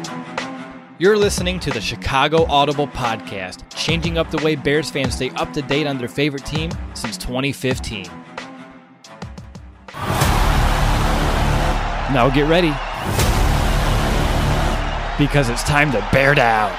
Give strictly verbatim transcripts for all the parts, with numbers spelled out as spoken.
You're listening to the Chicago Audible Podcast, changing up the way Bears fans stay up to date on their favorite team since twenty fifteen. Now get ready, because it's time to bear down.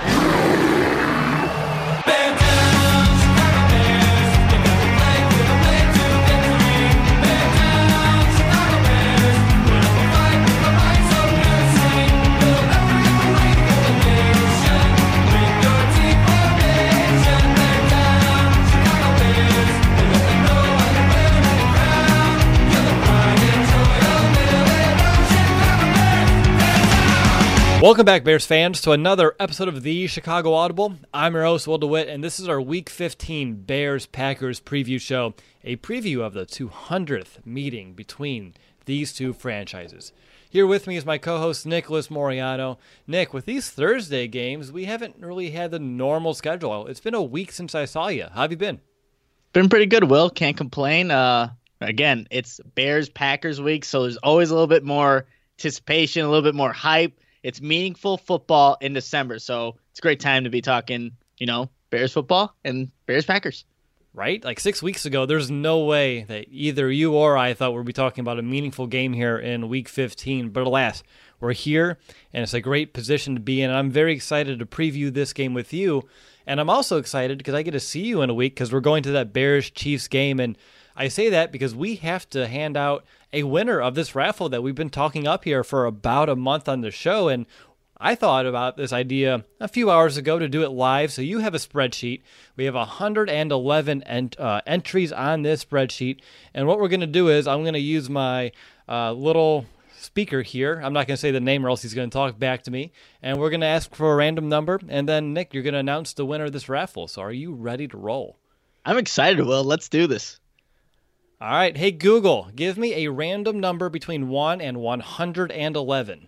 Welcome back, Bears fans, to another episode of the Chicago Audible. I'm your host, Will DeWitt, and this is our Week fifteen Bears-Packers preview show, a preview of the two hundredth meeting between these two franchises. Here with me is my co-host, Nicholas Moriano. Nick, with these Thursday games, we haven't really had the normal schedule. It's been a week since I saw you. How have you been? Been pretty good, Will. Can't complain. Uh, again, it's Bears-Packers week, so there's always a little bit more anticipation, a little bit more hype. It's meaningful football in December, so it's a great time to be talking, you know, Bears football and Bears Packers. Right? Like six weeks ago, there's no way that either you or I thought we'd be talking about a meaningful game here in Week fifteen. But alas, we're here, and it's a great position to be in. And I'm very excited to preview this game with you. And I'm also excited because I get to see you in a week because we're going to that Bears-Chiefs game. And I say that because we have to hand out a winner of this raffle that we've been talking up here for about a month on the show. And I thought about this idea a few hours ago to do it live. So you have a spreadsheet. We have one hundred eleven ent- uh, entries on this spreadsheet. And what we're going to do is I'm going to use my uh, little speaker here. I'm not going to say the name or else he's going to talk back to me. And we're going to ask for a random number. And then, Nick, you're going to announce the winner of this raffle. So are you ready to roll? I'm excited, Will. Let's do this. All right. Hey, Google, give me a random number between one and one hundred eleven.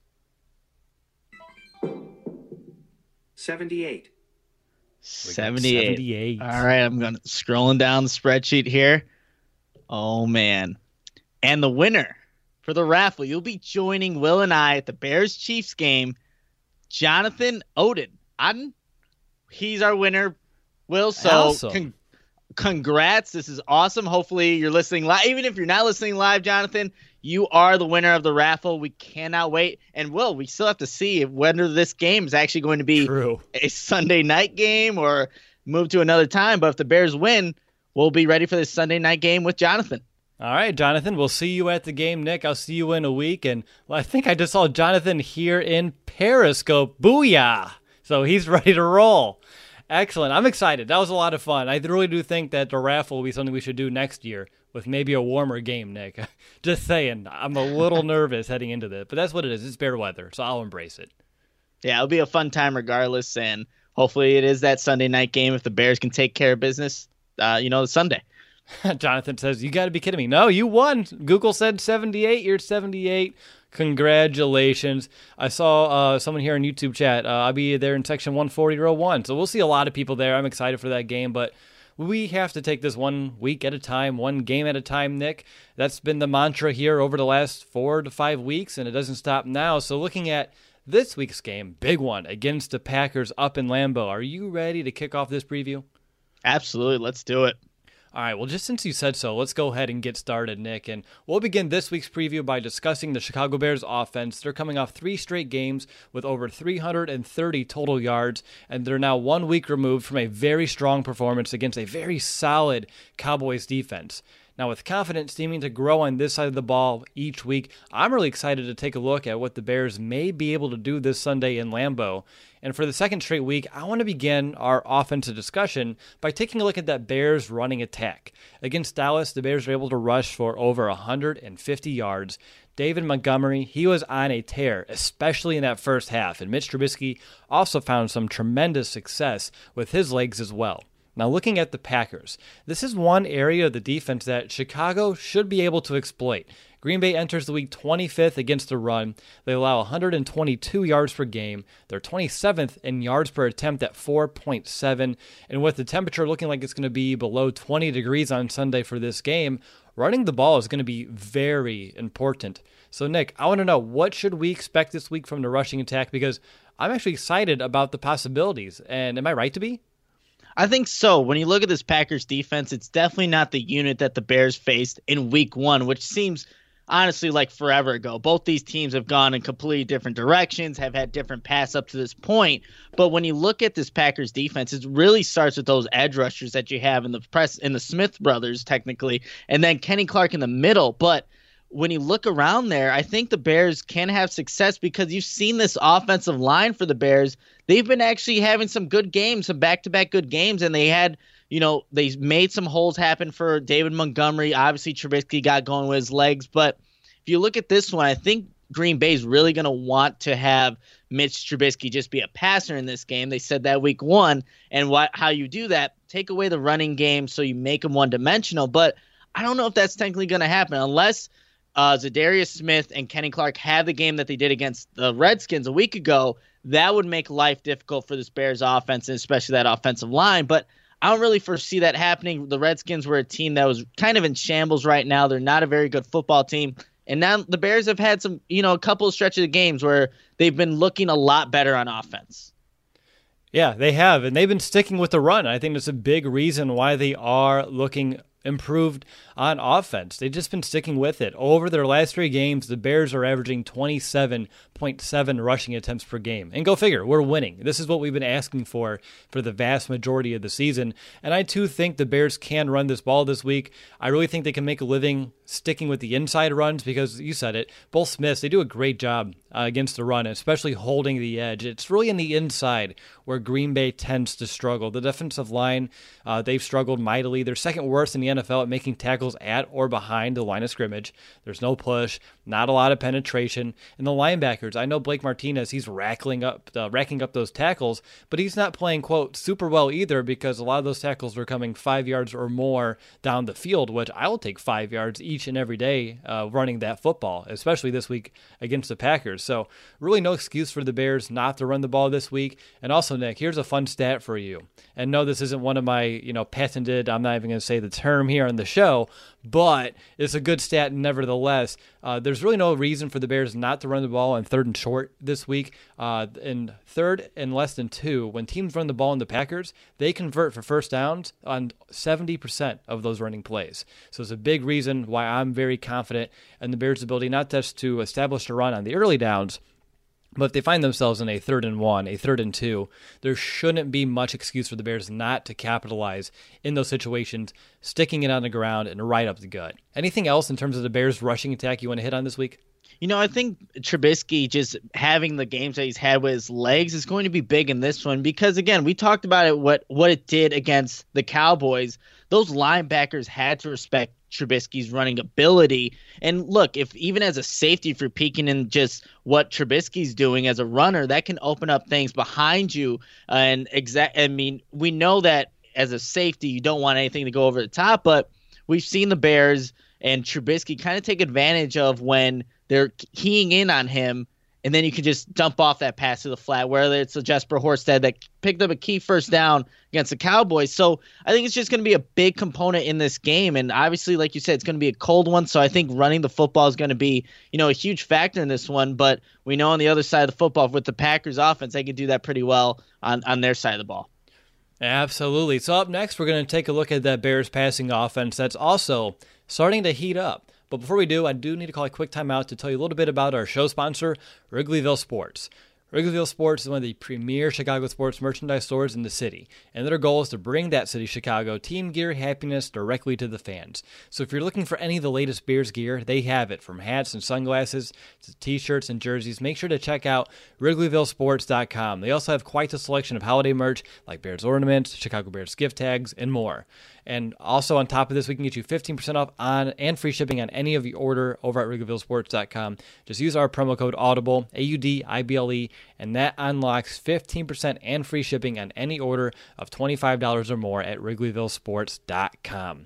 seventy-eight. seventy-eight. seventy-eight. All right, I'm going to scrolling down the spreadsheet here. Oh, man. And the winner for the raffle, you'll be joining Will and I at the Bears-Chiefs game, Jonathan Oden. Oden? He's our winner, Will. So Awesome. con- congrats. This is awesome. Hopefully you're listening live. Even if you're not listening live, Jonathan, you are the winner of the raffle. We cannot wait. And Will, we still have to see whether this game is actually going to be True. a Sunday night game or move to another time. But if the Bears win, we'll be ready for this Sunday night game with Jonathan. All right, Jonathan, we'll see you at the game. Nick, I'll see you in a week. And well, I think I just saw Jonathan here in Periscope. Booyah! So he's ready to roll. Excellent. I'm excited. That was a lot of fun. I really do think that the raffle will be something we should do next year with maybe a warmer game, Nick. Just saying. I'm a little nervous heading into this, but that's what it is. It's bear weather, so I'll embrace it. Yeah, it'll be a fun time regardless, and hopefully it is that Sunday night game if the Bears can take care of business, uh, you know, Sunday. Jonathan says, you got to be kidding me. No, you won. Google said seventy-eight. You're seventy-eight. Congratulations. I saw uh, someone here in YouTube chat. Uh, I'll be there in section one forty row one. So we'll see a lot of people there. I'm excited for that game, but we have to take this one week at a time, one game at a time, Nick. That's been the mantra here over the last four to five weeks, and it doesn't stop now. So looking at this week's game, big one against the Packers up in Lambeau. Are you ready to kick off this preview? Absolutely. Let's do it. All right, well, just since you said so, let's go ahead and get started, Nick. And we'll begin this week's preview by discussing the Chicago Bears offense. They're coming off three straight games with over three hundred thirty total yards, and they're now one week removed from a very strong performance against a very solid Cowboys defense. Now, with confidence seeming to grow on this side of the ball each week, I'm really excited to take a look at what the Bears may be able to do this Sunday in Lambeau. And for the second straight week, I want to begin our offensive discussion by taking a look at that Bears running attack. Against Dallas, the Bears were able to rush for over one hundred fifty yards. David Montgomery, he was on a tear, especially in that first half. And Mitch Trubisky also found some tremendous success with his legs as well. Now, looking at the Packers, this is one area of the defense that Chicago should be able to exploit. Green Bay enters the week twenty-fifth against the run. They allow one hundred twenty-two yards per game. They're twenty-seventh in yards per attempt at four point seven. And with the temperature looking like it's going to be below twenty degrees on Sunday for this game, running the ball is going to be very important. So, Nick, I want to know, what should we expect this week from the rushing attack? Because I'm actually excited about the possibilities. And am I right to be? I think so. When you look at this Packers defense, it's definitely not the unit that the Bears faced in week one, which seems honestly like forever ago. Both these teams have gone in completely different directions, have had different paths up to this point. But when you look at this Packers defense, it really starts with those edge rushers that you have in the press in the Smith brothers, technically, and then Kenny Clark in the middle. But when you look around there, I think the Bears can have success because you've seen this offensive line for the Bears. They've been actually having some good games, some back-to-back good games, and they had, you know, they made some holes happen for David Montgomery. Obviously, Trubisky got going with his legs. But if you look at this one, I think Green Bay is really going to want to have Mitch Trubisky just be a passer in this game. They said that week one. And what, how you do that, take away the running game so you make them one-dimensional. But I don't know if that's technically going to happen unless – Uh, Zadarius Smith and Kenny Clark have the game that they did against the Redskins a week ago. That would make life difficult for this Bears offense, and especially that offensive line. But I don't really foresee that happening. The Redskins were a team that was kind of in shambles right now. They're not a very good football team. And now the Bears have had some, you know, a couple of stretches of games where they've been looking a lot better on offense. Yeah, they have, and they've been sticking with the run. I think that's a big reason why they are looking improved on offense. They've just been sticking with it. Over their last three games, the Bears are averaging twenty-seven point seven rushing attempts per game. And go figure, we're winning. This is what we've been asking for for the vast majority of the season. And I too think the Bears can run this ball this week. I really think they can make a living sticking with the inside runs because, you said it, both Smiths, they do a great job uh, against the run, especially holding the edge. It's really in the inside where Green Bay tends to struggle. The defensive line, uh, they've struggled mightily. They're second worst in the N F L at making tackles at or behind the line of scrimmage. There's no push, not a lot of penetration. And the linebackers, I know Blake Martinez, he's racking up, uh, racking up those tackles, but he's not playing, quote, super well either because a lot of those tackles are coming five yards or more down the field, which I will take five yards each and every day uh, running that football, especially this week against the Packers. So really no excuse for the Bears not to run the ball this week. And also, Nick, here's a fun stat for you. And no, this isn't one of my, you know, patented, I'm not even going to say the term here on the show, but it's a good stat nevertheless. Uh, there's really no reason for the Bears not to run the ball on third and short this week. Uh, in third and less than two, when teams run the ball in the Packers, they convert for first downs on seventy percent of those running plays. So it's a big reason why I'm very confident in the Bears' ability not just to establish a run on the early downs, but if they find themselves in a third and one, a third and two, there shouldn't be much excuse for the Bears not to capitalize in those situations, sticking it on the ground and right up the gut. Anything else in terms of the Bears' rushing attack you want to hit on this week? You know, I think Trubisky just having the games that he's had with his legs is going to be big in this one because, again, we talked about it, what, what it did against the Cowboys. Those linebackers had to respect Trubisky's running ability. And look, if even as a safety, if you're peeking in just what Trubisky's doing as a runner, that can open up things behind you. And exact, I mean, we know that as a safety, you don't want anything to go over the top, but we've seen the Bears and Trubisky kind of take advantage of when they're keying in on him, and then you can just dump off that pass to the flat, whether it's a Jesper Horsted that picked up a key first down against the Cowboys. So I think it's just going to be a big component in this game. And obviously, like you said, it's going to be a cold one. So I think running the football is going to be, you know, a huge factor in this one. But we know on the other side of the football with the Packers offense, they can do that pretty well on, on their side of the ball. Absolutely. So up next, we're going to take a look at that Bears passing offense that's also starting to heat up. But before we do, I do need to call a quick timeout to tell you a little bit about our show sponsor, Wrigleyville Sports. Wrigleyville Sports is one of the premier Chicago sports merchandise stores in the city, and their goal is to bring that city, Chicago, team gear happiness directly to the fans. So if you're looking for any of the latest Bears gear, they have it, from hats and sunglasses to t-shirts and jerseys. Make sure to check out Wrigleyville Sports dot com. They also have quite a selection of holiday merch like Bears ornaments, Chicago Bears gift tags, and more. And also on top of this, we can get you fifteen percent off on and free shipping on any of your order over at Wrigleyville Sports dot com. Just use our promo code AUDIBLE, A U D I B L E, and that unlocks fifteen percent and free shipping on any order of twenty-five dollars or more at Wrigleyville Sports dot com.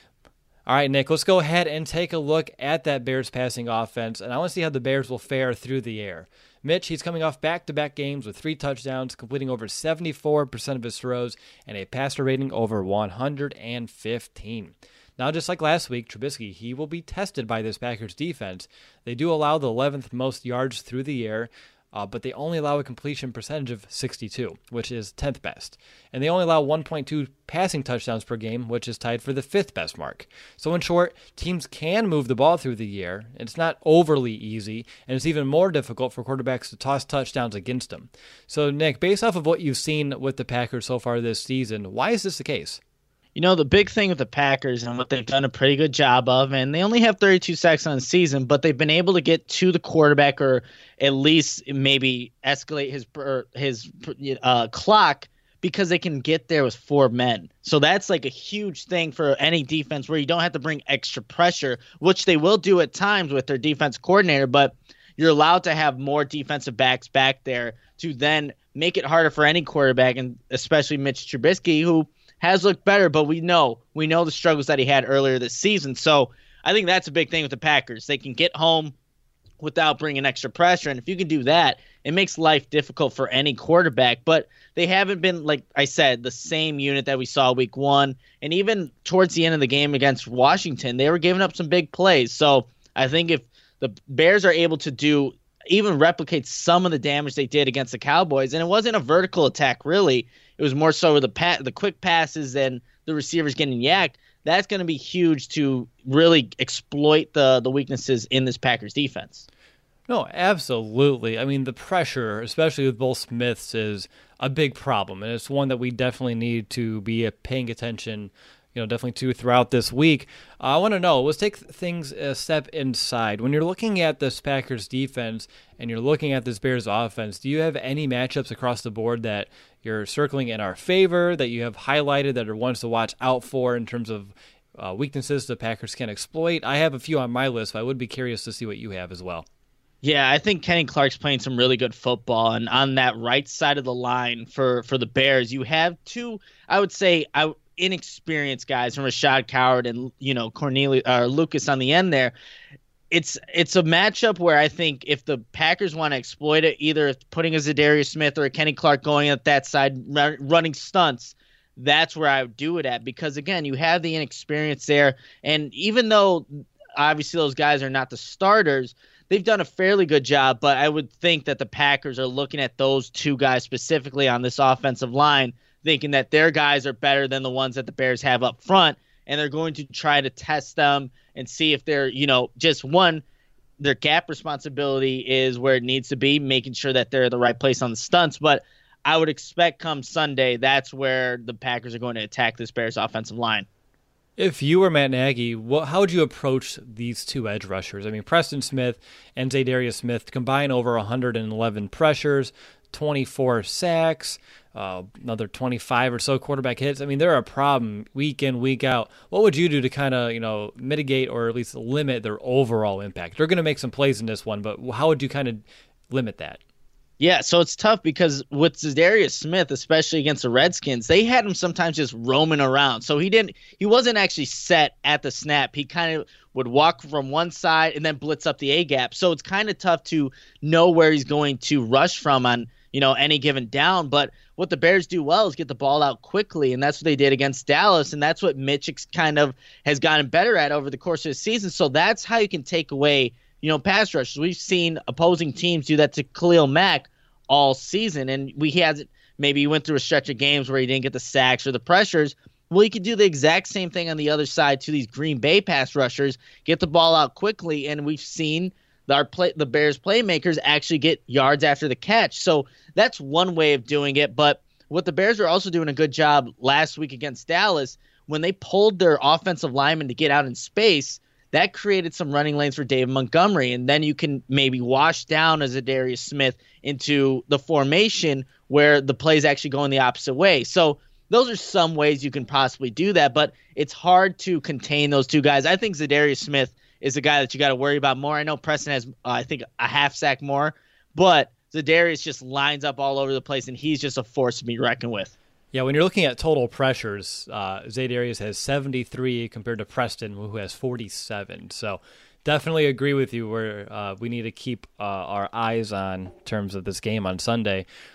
All right, Nick, let's go ahead and take a look at that Bears passing offense, and I want to see how the Bears will fare through the air. Mitch, he's coming off back-to-back games with three touchdowns, completing over seventy-four percent of his throws, and a passer rating over one hundred fifteen. Now, just like last week, Trubisky, he will be tested by this Packers defense. They do allow the eleventh most yards through the air, uh, but they only allow a completion percentage of sixty-two, which is tenth best. And they only allow one point two passing touchdowns per game, which is tied for the fifth best mark. So in short, teams can move the ball through the air. It's not overly easy, and it's even more difficult for quarterbacks to toss touchdowns against them. So Nick, based off of what you've seen with the Packers so far this season, why is this the case? You know, the big thing with the Packers and what they've done a pretty good job of, and they only have thirty-two sacks on the season, but they've been able to get to the quarterback or at least maybe escalate his his uh, clock because they can get there with four men. So that's like a huge thing for any defense where you don't have to bring extra pressure, which they will do at times with their defense coordinator, but you're allowed to have more defensive backs back there to then make it harder for any quarterback, and especially Mitch Trubisky, who has looked better, but we know we know the struggles that he had earlier this season. So I think that's a big thing with the Packers. They can get home without bringing extra pressure, and if you can do that, it makes life difficult for any quarterback. But they haven't been, like I said, the same unit that we saw week one, and even towards the end of the game against Washington, they were giving up some big plays. So I think if the Bears are able to do even replicate some of the damage they did against the Cowboys, and it wasn't a vertical attack really, it was more so the pa- the quick passes and the receivers getting yacked. That's going to be huge to really exploit the the weaknesses in this Packers defense. No, absolutely. I mean, the pressure, especially with both Smiths, is a big problem, and it's one that we definitely need to be paying attention, you know, definitely to throughout this week. Uh, I want to know, let's take things a step inside. When you're looking at this Packers defense and you're looking at this Bears offense, do you have any matchups across the board that you're circling in our favor, that you have highlighted that are ones to watch out for in terms of uh, weaknesses the Packers can exploit? I have a few on my list, but I would be curious to see what you have as well. Yeah, I think Kenny Clark's playing some really good football, and on that right side of the line for, for the Bears, you have two, I would say, I inexperienced guys from Rashad Coward and, you know, Cornelius uh, Lucas on the end there. It's it's a matchup where I think if the Packers want to exploit it, either putting a Zadarius Smith or a Kenny Clark going at that side run, running stunts, that's where I would do it at, because again, you have the inexperience there, and even though obviously those guys are not the starters, they've done a fairly good job. But I would think that the Packers are looking at those two guys specifically on this offensive line, thinking that their guys are better than the ones that the Bears have up front, and they're going to try to test them and see if they're, you know, just one, their gap responsibility is where it needs to be, making sure that they're the right place on the stunts. But I would expect come Sunday, that's where the Packers are going to attack this Bears offensive line. If you were Matt Nagy, what, how would you approach these two edge rushers? I mean, Preston Smith and Zadarius Smith combine over one hundred eleven pressures, twenty-four sacks, uh, another twenty-five or so quarterback hits. I mean, they're a problem week in, week out. What would you do to kind of, you know, mitigate or at least limit their overall impact? They're going to make some plays in this one, but how would you kind of limit that? Yeah, so it's tough because with Zadarius Smith, especially against the Redskins, they had him sometimes just roaming around. So he didn't, he wasn't actually set at the snap. He kind of would walk from one side and then blitz up the A gap. So it's kind of tough to know where he's going to rush from on, you know, any given down. But what the Bears do well is get the ball out quickly, and that's what they did against Dallas, and that's what Mitch kind of has gotten better at over the course of the season. So that's how you can take away, you know, pass rushes. We've seen opposing teams do that to Khalil Mack all season, and we had maybe he went through a stretch of games where he didn't get the sacks or the pressures. Well, you could do the exact same thing on the other side to these Green Bay pass rushers, get the ball out quickly, and we've seen our play, the Bears playmakers actually get yards after the catch. So that's one way of doing it. But what the Bears are also doing a good job last week against Dallas, when they pulled their offensive linemen to get out in space, that created some running lanes for David Montgomery, and then you can maybe wash down as a Zadarius Smith into the formation where the plays actually going the opposite way. So those are some ways you can possibly do that, but it's hard to contain those two guys. I think Zadarius Smith is the guy that you got to worry about more. I know Preston has, uh, I think, a half sack more, but Zadarius just lines up all over the place, and he's just a force to be reckoned with. Yeah, when you're looking at total pressures, uh, Zadarius has seventy-three compared to Preston, who has forty-seven. So definitely agree with you where uh, we need to keep uh, our eyes on in terms of this game on Sunday.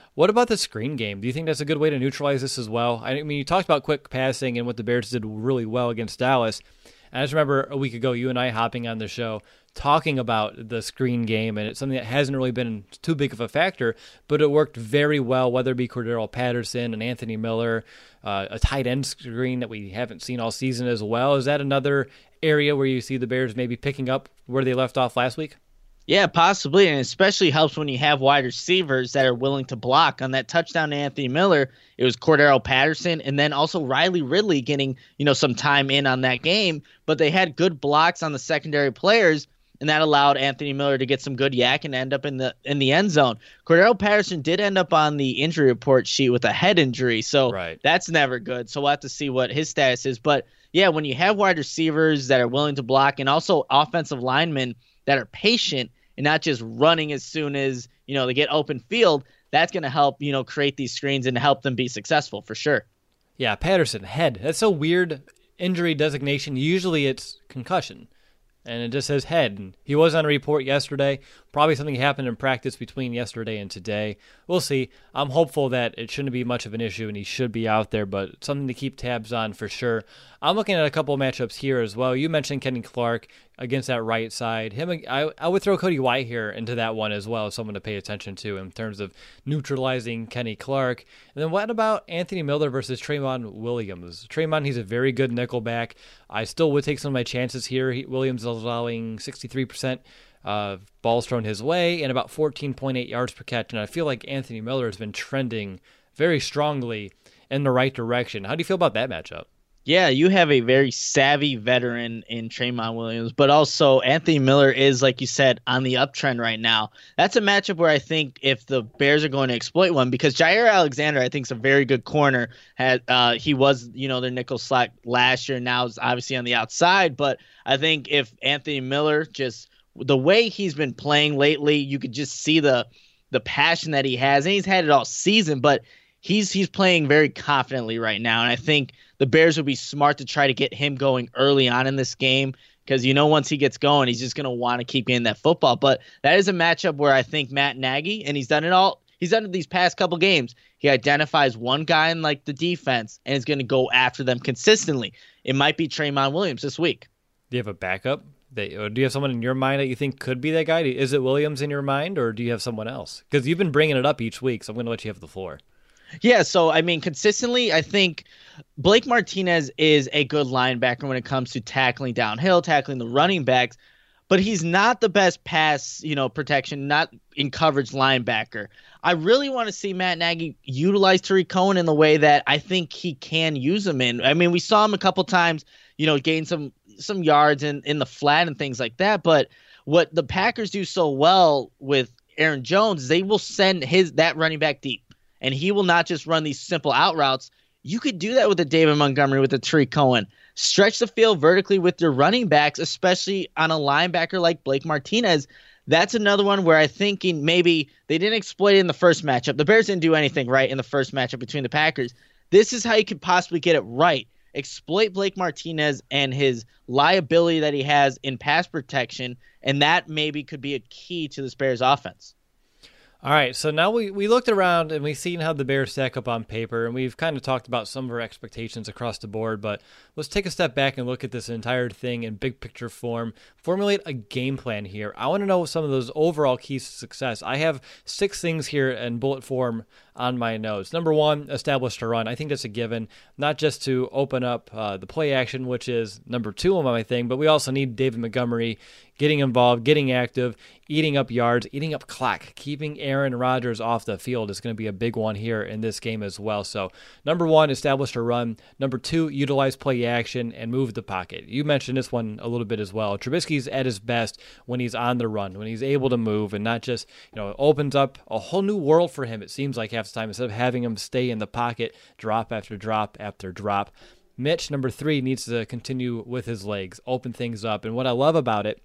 What about the screen game? Do you think that's a good way to neutralize this as well? I mean, you talked about quick passing and what the Bears did really well against Dallas. And I just remember a week ago, you and I hopping on the show talking about the screen game, and it's something that hasn't really been too big of a factor, but it worked very well, whether it be Cordero Patterson and Anthony Miller, uh, a tight end screen that we haven't seen all season as well. Is that another area where you see the Bears maybe picking up where they left off last week? Yeah, possibly, and it especially helps when you have wide receivers that are willing to block. On that touchdown to Anthony Miller, it was Cordero Patterson and then also Riley Ridley getting, you know, some time in on that game, but they had good blocks on the secondary players, and that allowed Anthony Miller to get some good yak and end up in the in the end zone. Cordero Patterson did end up on the injury report sheet with a head injury, so right. That's never good. So we'll have to see what his status is. But, yeah, when you have wide receivers that are willing to block and also offensive linemen that are patient and not just running as soon as, you know, they get open field, that's going to help, you know, create these screens and help them be successful for sure. Yeah, Patterson, head. That's a weird injury designation. Usually it's concussion, and it just says head. And he was on a report yesterday. Probably something happened in practice between yesterday and today. We'll see. I'm hopeful that it shouldn't be much of an issue and he should be out there, but something to keep tabs on for sure. I'm looking at a couple of matchups here as well. You mentioned Kenny Clark against that right side. Him, I, I would throw Cody White here into that one as well, someone to pay attention to in terms of neutralizing Kenny Clark. And then what about Anthony Miller versus Trayvon Williams? Trayvon, he's a very good nickelback. I still would take some of my chances here. He, Williams is allowing sixty-three percent uh, balls thrown his way and about fourteen point eight yards per catch. And I feel like Anthony Miller has been trending very strongly in the right direction. How do you feel about that matchup? Yeah, you have a very savvy veteran in Trayvon Williams, but also Anthony Miller is, like you said, on the uptrend right now. That's a matchup where I think if the Bears are going to exploit one, because Jair Alexander, I think, is a very good corner. Had uh, he was, you know, their nickel slot last year. Now is obviously on the outside, but I think if Anthony Miller just the way he's been playing lately, you could just see the the passion that he has, and he's had it all season, but he's he's playing very confidently right now, and I think the Bears would be smart to try to get him going early on in this game because, you know, once he gets going, he's just going to want to keep getting that football. But that is a matchup where I think Matt Nagy, and he's done it all, he's done it these past couple games, he identifies one guy in, like, the defense and is going to go after them consistently. It might be Trayvon Williams this week. Do you have a backup? That, or do you have someone in your mind that you think could be that guy? Is it Williams in your mind, or do you have someone else? Because you've been bringing it up each week, so I'm going to let you have the floor. Yeah, so, I mean, consistently, I think Blake Martinez is a good linebacker when it comes to tackling downhill, tackling the running backs, but he's not the best pass, you know, protection, not in coverage linebacker. I really want to see Matt Nagy utilize Tarik Cohen in the way that I think he can use him in. I mean, we saw him a couple times, you know, gain some some yards in, in the flat and things like that, but what the Packers do so well with Aaron Jones is they will send his that running back deep. And he will not just run these simple out routes. You could do that with a David Montgomery, with a Tarik Cohen. Stretch the field vertically with your running backs, especially on a linebacker like Blake Martinez. That's another one where I think maybe they didn't exploit it in the first matchup. The Bears didn't do anything right in the first matchup between the Packers. This is how you could possibly get it right. Exploit Blake Martinez and his liability that he has in pass protection, and that maybe could be a key to this Bears offense. All right, so now we, we looked around and we've seen how the Bears stack up on paper, and we've kind of talked about some of our expectations across the board, but let's take a step back and look at this entire thing in big picture form, formulate a game plan here. I want to know some of those overall keys to success. I have six things here in bullet form on my notes. Number one, establish a run. I think that's a given, not just to open up uh, the play action, which is number two on my thing, but we also need David Montgomery getting involved, getting active, eating up yards, eating up clock. Keeping Aaron Rodgers off the field is going to be a big one here in this game as well. So number one, establish a run. Number two, utilize play action and move the pocket. You mentioned this one a little bit as well. Trubisky's at his best when he's on the run, when he's able to move and not just, you know, it opens up a whole new world for him, it seems like half the time, instead of having him stay in the pocket, drop after drop after drop. Mitch, number three, needs to continue with his legs, open things up. And what I love about it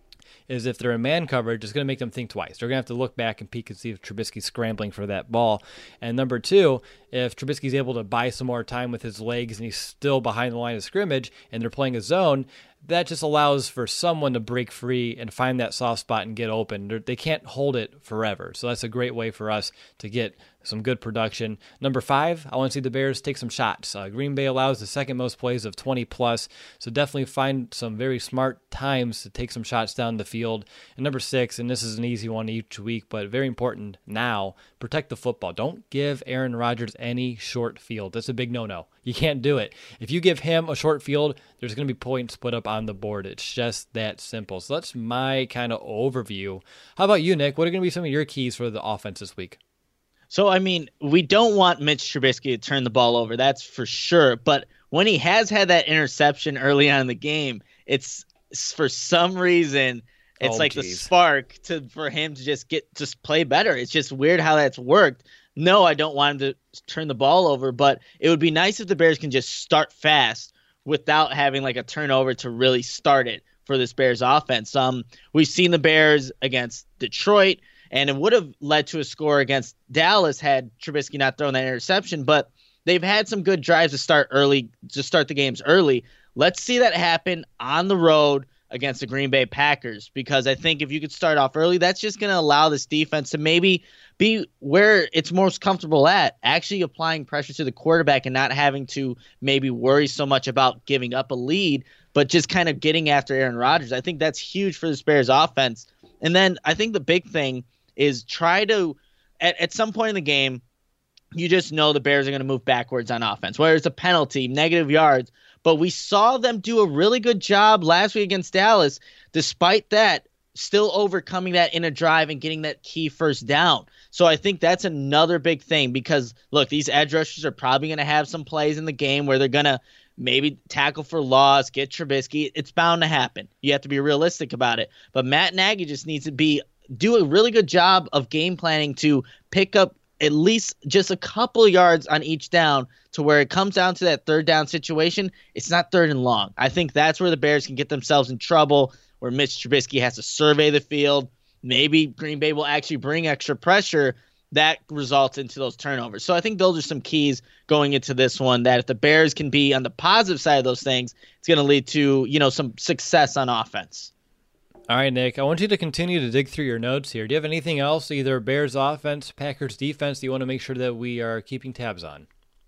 is if they're in man coverage, it's going to make them think twice. They're going to have to look back and peek and see if Trubisky's scrambling for that ball. And number two, if Trubisky's able to buy some more time with his legs and he's still behind the line of scrimmage and they're playing a zone, that just allows for someone to break free and find that soft spot and get open. They're, they can't hold it forever. So that's a great way for us to get some good production. Number five, I want to see the Bears take some shots. Uh, Green Bay allows the second most plays of twenty plus, so definitely find some very smart times to take some shots down the field. And number six, and this is an easy one each week, but very important now, protect the football. Don't give Aaron Rodgers any short field. That's a big no-no. You can't do it. If you give him a short field, there's going to be points put up on the board. It's just that simple. So that's my kind of overview. How about you, Nick? What are going to be some of your keys for the offense this week? So, I mean, we don't want Mitch Trubisky to turn the ball over. That's for sure. But when he has had that interception early on in the game, it's for some reason, it's oh, like geez. the spark to for him to just get just play better. It's just weird how that's worked. No, I don't want him to turn the ball over, but it would be nice if the Bears can just start fast without having like a turnover to really start it for this Bears offense. Um, we've seen the Bears against Detroit, and it would have led to a score against Dallas had Trubisky not thrown that interception, but they've had some good drives to start early, to start the games early. Let's see that happen on the road against the Green Bay Packers, because I think if you could start off early, that's just going to allow this defense to maybe be where it's most comfortable at, actually applying pressure to the quarterback and not having to maybe worry so much about giving up a lead, but just kind of getting after Aaron Rodgers. I think that's huge for the Bears offense. And then I think the big thing is try to, at, at some point in the game, you just know the Bears are going to move backwards on offense, whether it's a penalty, negative yards. But we saw them do a really good job last week against Dallas. Despite that, still overcoming that in a drive and getting that key first down. So I think that's another big thing because, look, these edge rushers are probably going to have some plays in the game where they're going to maybe tackle for loss, get Trubisky. It's bound to happen. You have to be realistic about it. But Matt Nagy just needs to be do a really good job of game planning to pick up at least just a couple of yards on each down to where it comes down to that third down situation. It's not third and long. I think that's where the Bears can get themselves in trouble, where Mitch Trubisky has to survey the field. Maybe Green Bay will actually bring extra pressure. That results into those turnovers. So I think those are some keys going into this one, that if the Bears can be on the positive side of those things, it's going to lead to, you know, some success on offense. All right, Nick, I want you to continue to dig through your notes here. Do you have anything else, either Bears offense, Packers defense, that you want to make sure that we are keeping tabs on?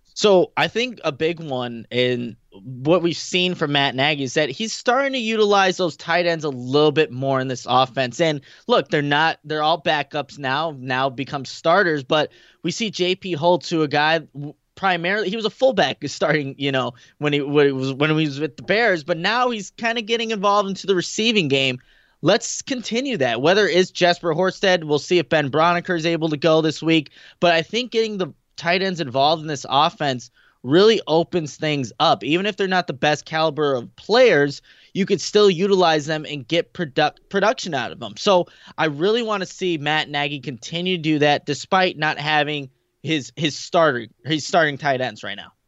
So I think a big one in what we've seen from Matt Nagy is that he's starting to utilize those tight ends a little bit more in this offense. And look, they're not, they're all backups now, now become starters, but we see J P Holtz, who a guy primarily, he was a fullback starting, you know, when he, when he was, when he was with the Bears, but now he's kind of getting involved into the receiving game. Let's continue that. Whether it's Jesper Horsted, we'll see if Ben Broniker is able to go this week. But I think getting the tight ends involved in this offense really opens things up. Even if they're not the best caliber of players, you could still utilize them and get product production out of them. So I really want to see Matt Nagy continue to do that despite not having his his starter his starting tight ends right now.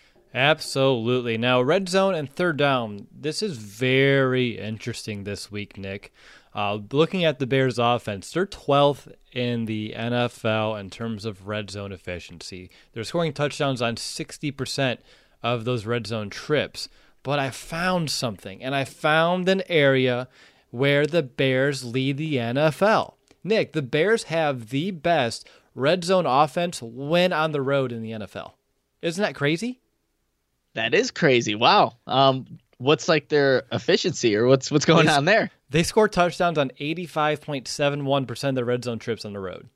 Absolutely. Now, red zone and third down. This is very interesting this week, Nick. Uh, looking at the Bears offense, they're twelfth in the N F L in terms of red zone efficiency. They're scoring touchdowns on sixty percent of those red zone trips. But I found something, and I found an area where the Bears lead the N F L. Nick, the Bears have the best red zone offense when on the road in the N F L. Isn't that crazy? That is crazy. Wow. Um, what's like their efficiency, or what's what's going they, on there? They score touchdowns on eighty-five point seven one percent of their red zone trips on the road.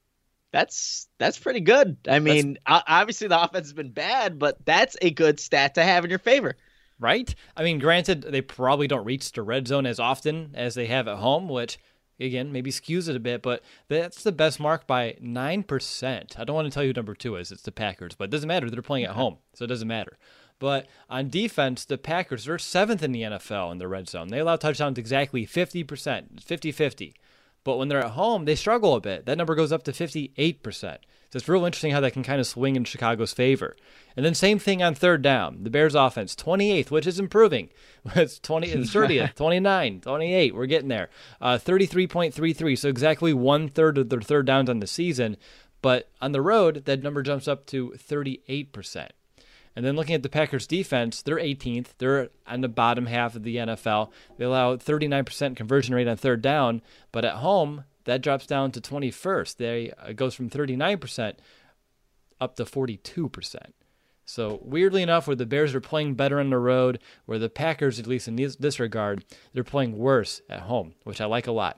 That's that's pretty good. I mean, that's, obviously the offense has been bad, but that's a good stat to have in your favor. Right? I mean, granted, they probably don't reach the red zone as often as they have at home, which, again, maybe skews it a bit, but that's the best mark by nine percent. I don't want to tell you who number two is. It's the Packers, but it doesn't matter. They're playing at home, so it doesn't matter. But on defense, the Packers, they're seventh in the N F L in the red zone. They allow touchdowns exactly fifty percent, fifty-fifty. But when they're at home, they struggle a bit. That number goes up to fifty-eight percent. So it's real interesting how that can kind of swing in Chicago's favor. And then same thing on third down. The Bears offense, twenty-eighth, which is improving. It's twenty, thirtieth, twenty-nine, twenty-eight. We're getting there. Uh, thirty-three point three three, so exactly one-third of their third downs on the season. But on the road, that number jumps up to thirty-eight percent. And then looking at the Packers defense, they're eighteenth. They're on the bottom half of the N F L. They allow thirty-nine percent conversion rate on third down, but at home, that drops down to twenty-first. They, it goes from thirty-nine percent up to forty-two percent. So weirdly enough, where the Bears are playing better on the road, where the Packers, at least in this, this regard, they're playing worse at home, which I like a lot.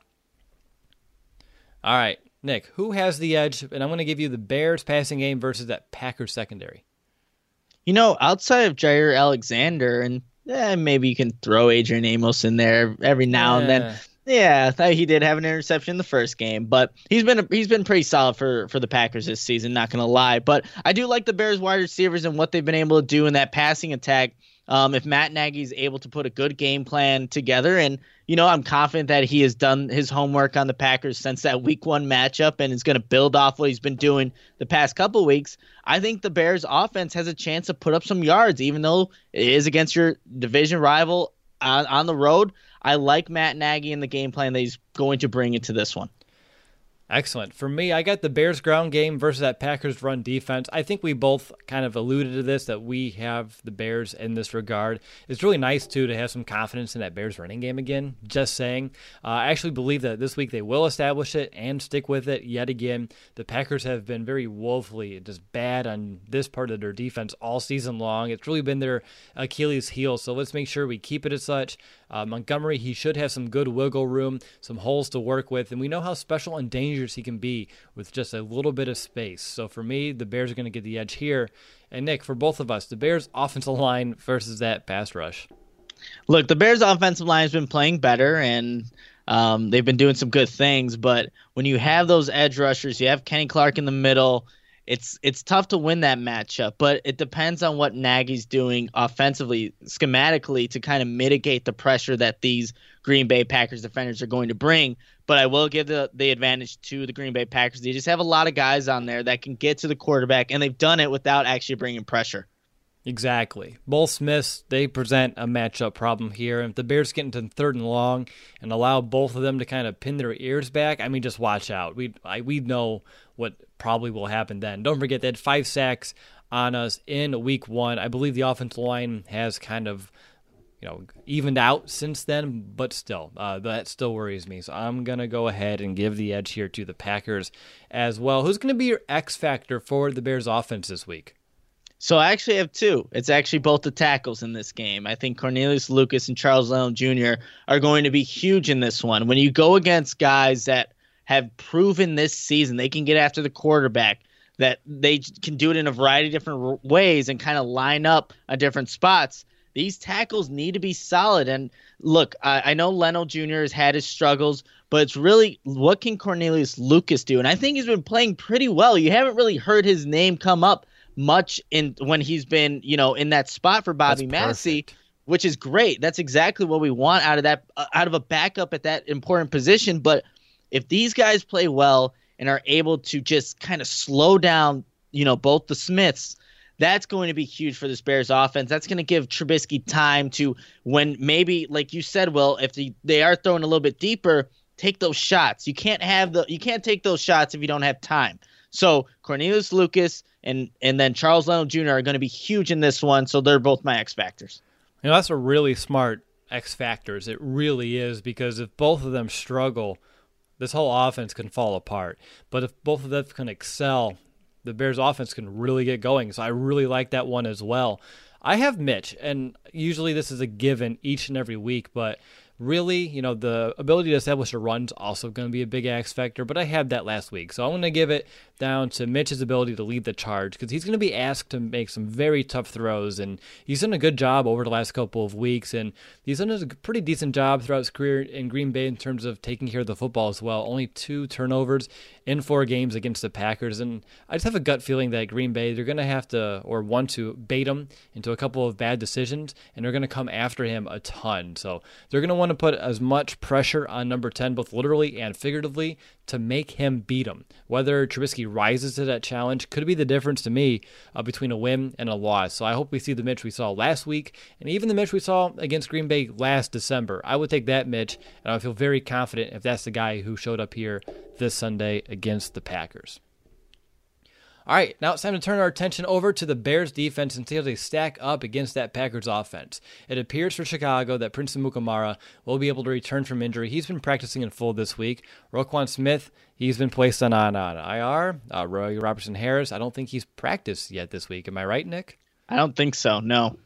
All right, Nick, who has the edge? And I'm going to give you the Bears passing game versus that Packers secondary. You know, outside of Jair Alexander, and eh, maybe you can throw Adrian Amos in there every now yeah. and then. Yeah, I thought he did have an interception in the first game, but he's been he's been pretty solid for, for the Packers this season, not going to lie. But I do like the Bears wide receivers and what they've been able to do in that passing attack. Um, if Matt Nagy's able to put a good game plan together, and, you know, I'm confident that he has done his homework on the Packers since that week one matchup and is going to build off what he's been doing the past couple of weeks, I think the Bears offense has a chance to put up some yards, even though it is against your division rival on, on the road. I like Matt Nagy and the game plan that he's going to bring into this one. Excellent. For me, I got the Bears ground game versus that Packers run defense. I think we both kind of alluded to this, that we have the Bears in this regard. It's really nice, too, to have some confidence in that Bears running game again. Just saying. Uh, I actually believe that this week they will establish it and stick with it yet again. The Packers have been very woefully just bad on this part of their defense all season long. It's really been their Achilles heel, so let's make sure we keep it as such. Uh, Montgomery, he should have some good wiggle room, some holes to work with, and we know how special and dangerous he can be with just a little bit of space. So for me, the Bears are going to get the edge here. And Nick, for both of us, the Bears' offensive line versus that pass rush. Look, the Bears' offensive line has been playing better, and um, they've been doing some good things. But when you have those edge rushers, you have Kenny Clark in the middle, It's it's tough to win that matchup, but it depends on what Nagy's doing offensively, schematically, to kind of mitigate the pressure that these Green Bay Packers defenders are going to bring. But I will give the, the advantage to the Green Bay Packers. They just have a lot of guys on there that can get to the quarterback, and they've done it without actually bringing pressure. Exactly. Both Smiths, they present a matchup problem here. If the Bears get into third and long and allow both of them to kind of pin their ears back, I mean, just watch out. We I, we know what probably will happen then. Don't forget they had five sacks on us in week one. I believe the offensive line has kind of, you know, evened out since then, but still, uh, that still worries me. So I'm going to go ahead and give the edge here to the Packers as well. Who's going to be your X factor for the Bears offense this week? So I actually have two. It's actually both the tackles in this game. I think Cornelius Lucas and Charles Leno Junior are going to be huge in this one. When you go against guys that have proven this season they can get after the quarterback, that they can do it in a variety of different ways and kind of line up on different spots, these tackles need to be solid. And look, I, I know Leno Junior has had his struggles, but it's really what can Cornelius Lucas do? And I think he's been playing pretty well. You haven't really heard his name come up much in when he's been, you know, in that spot for Bobby Massey, which is great. That's exactly what we want out of that, uh, out of a backup at that important position. But if these guys play well and are able to just kind of slow down, you know, both the Smiths, that's going to be huge for this Bears offense. That's going to give Trubisky time to, when maybe, like you said, Will, if they, they are throwing a little bit deeper, take those shots. You can't have the, you can't take those shots if you don't have time. So Cornelius Lucas and and then Charles Leno Junior are going to be huge in this one, so they're both my X factors. You know, that's a really smart X factors. It really is, because if both of them struggle, this whole offense can fall apart. But if both of them can excel, the Bears offense can really get going. So I really like that one as well. I have Mitch, and usually this is a given each and every week, but really, you know, the ability to establish a run is also going to be a big X factor, but I had that last week. So I'm going to give it down to Mitch's ability to lead the charge, because he's going to be asked to make some very tough throws, and he's done a good job over the last couple of weeks, and he's done a pretty decent job throughout his career in Green Bay in terms of taking care of the football as well. Only two turnovers in four games against the Packers, and I just have a gut feeling that Green Bay, they're going to have to, or want to, bait him into a couple of bad decisions, and they're going to come after him a ton. So they're going to want to put as much pressure on number ten, both literally and figuratively, to make him beat him. Whether Trubisky rises to that challenge could be the difference to me uh, between a win and a loss. So I hope we see the Mitch we saw last week, and even the Mitch we saw against Green Bay last December. I would take that Mitch, and I feel very confident if that's the guy who showed up here this Sunday against the Packers. All right, now it's time to turn our attention over to the Bears defense and see how they stack up against that Packers offense. It appears for Chicago that Prince Amukamara will be able to return from injury. He's been practicing in full this week. Roquan Smith, he's been placed on, on, on I R. Uh, Roy Robertson-Harris, I don't think he's practiced yet this week. Am I right, Nick? I don't think so, no.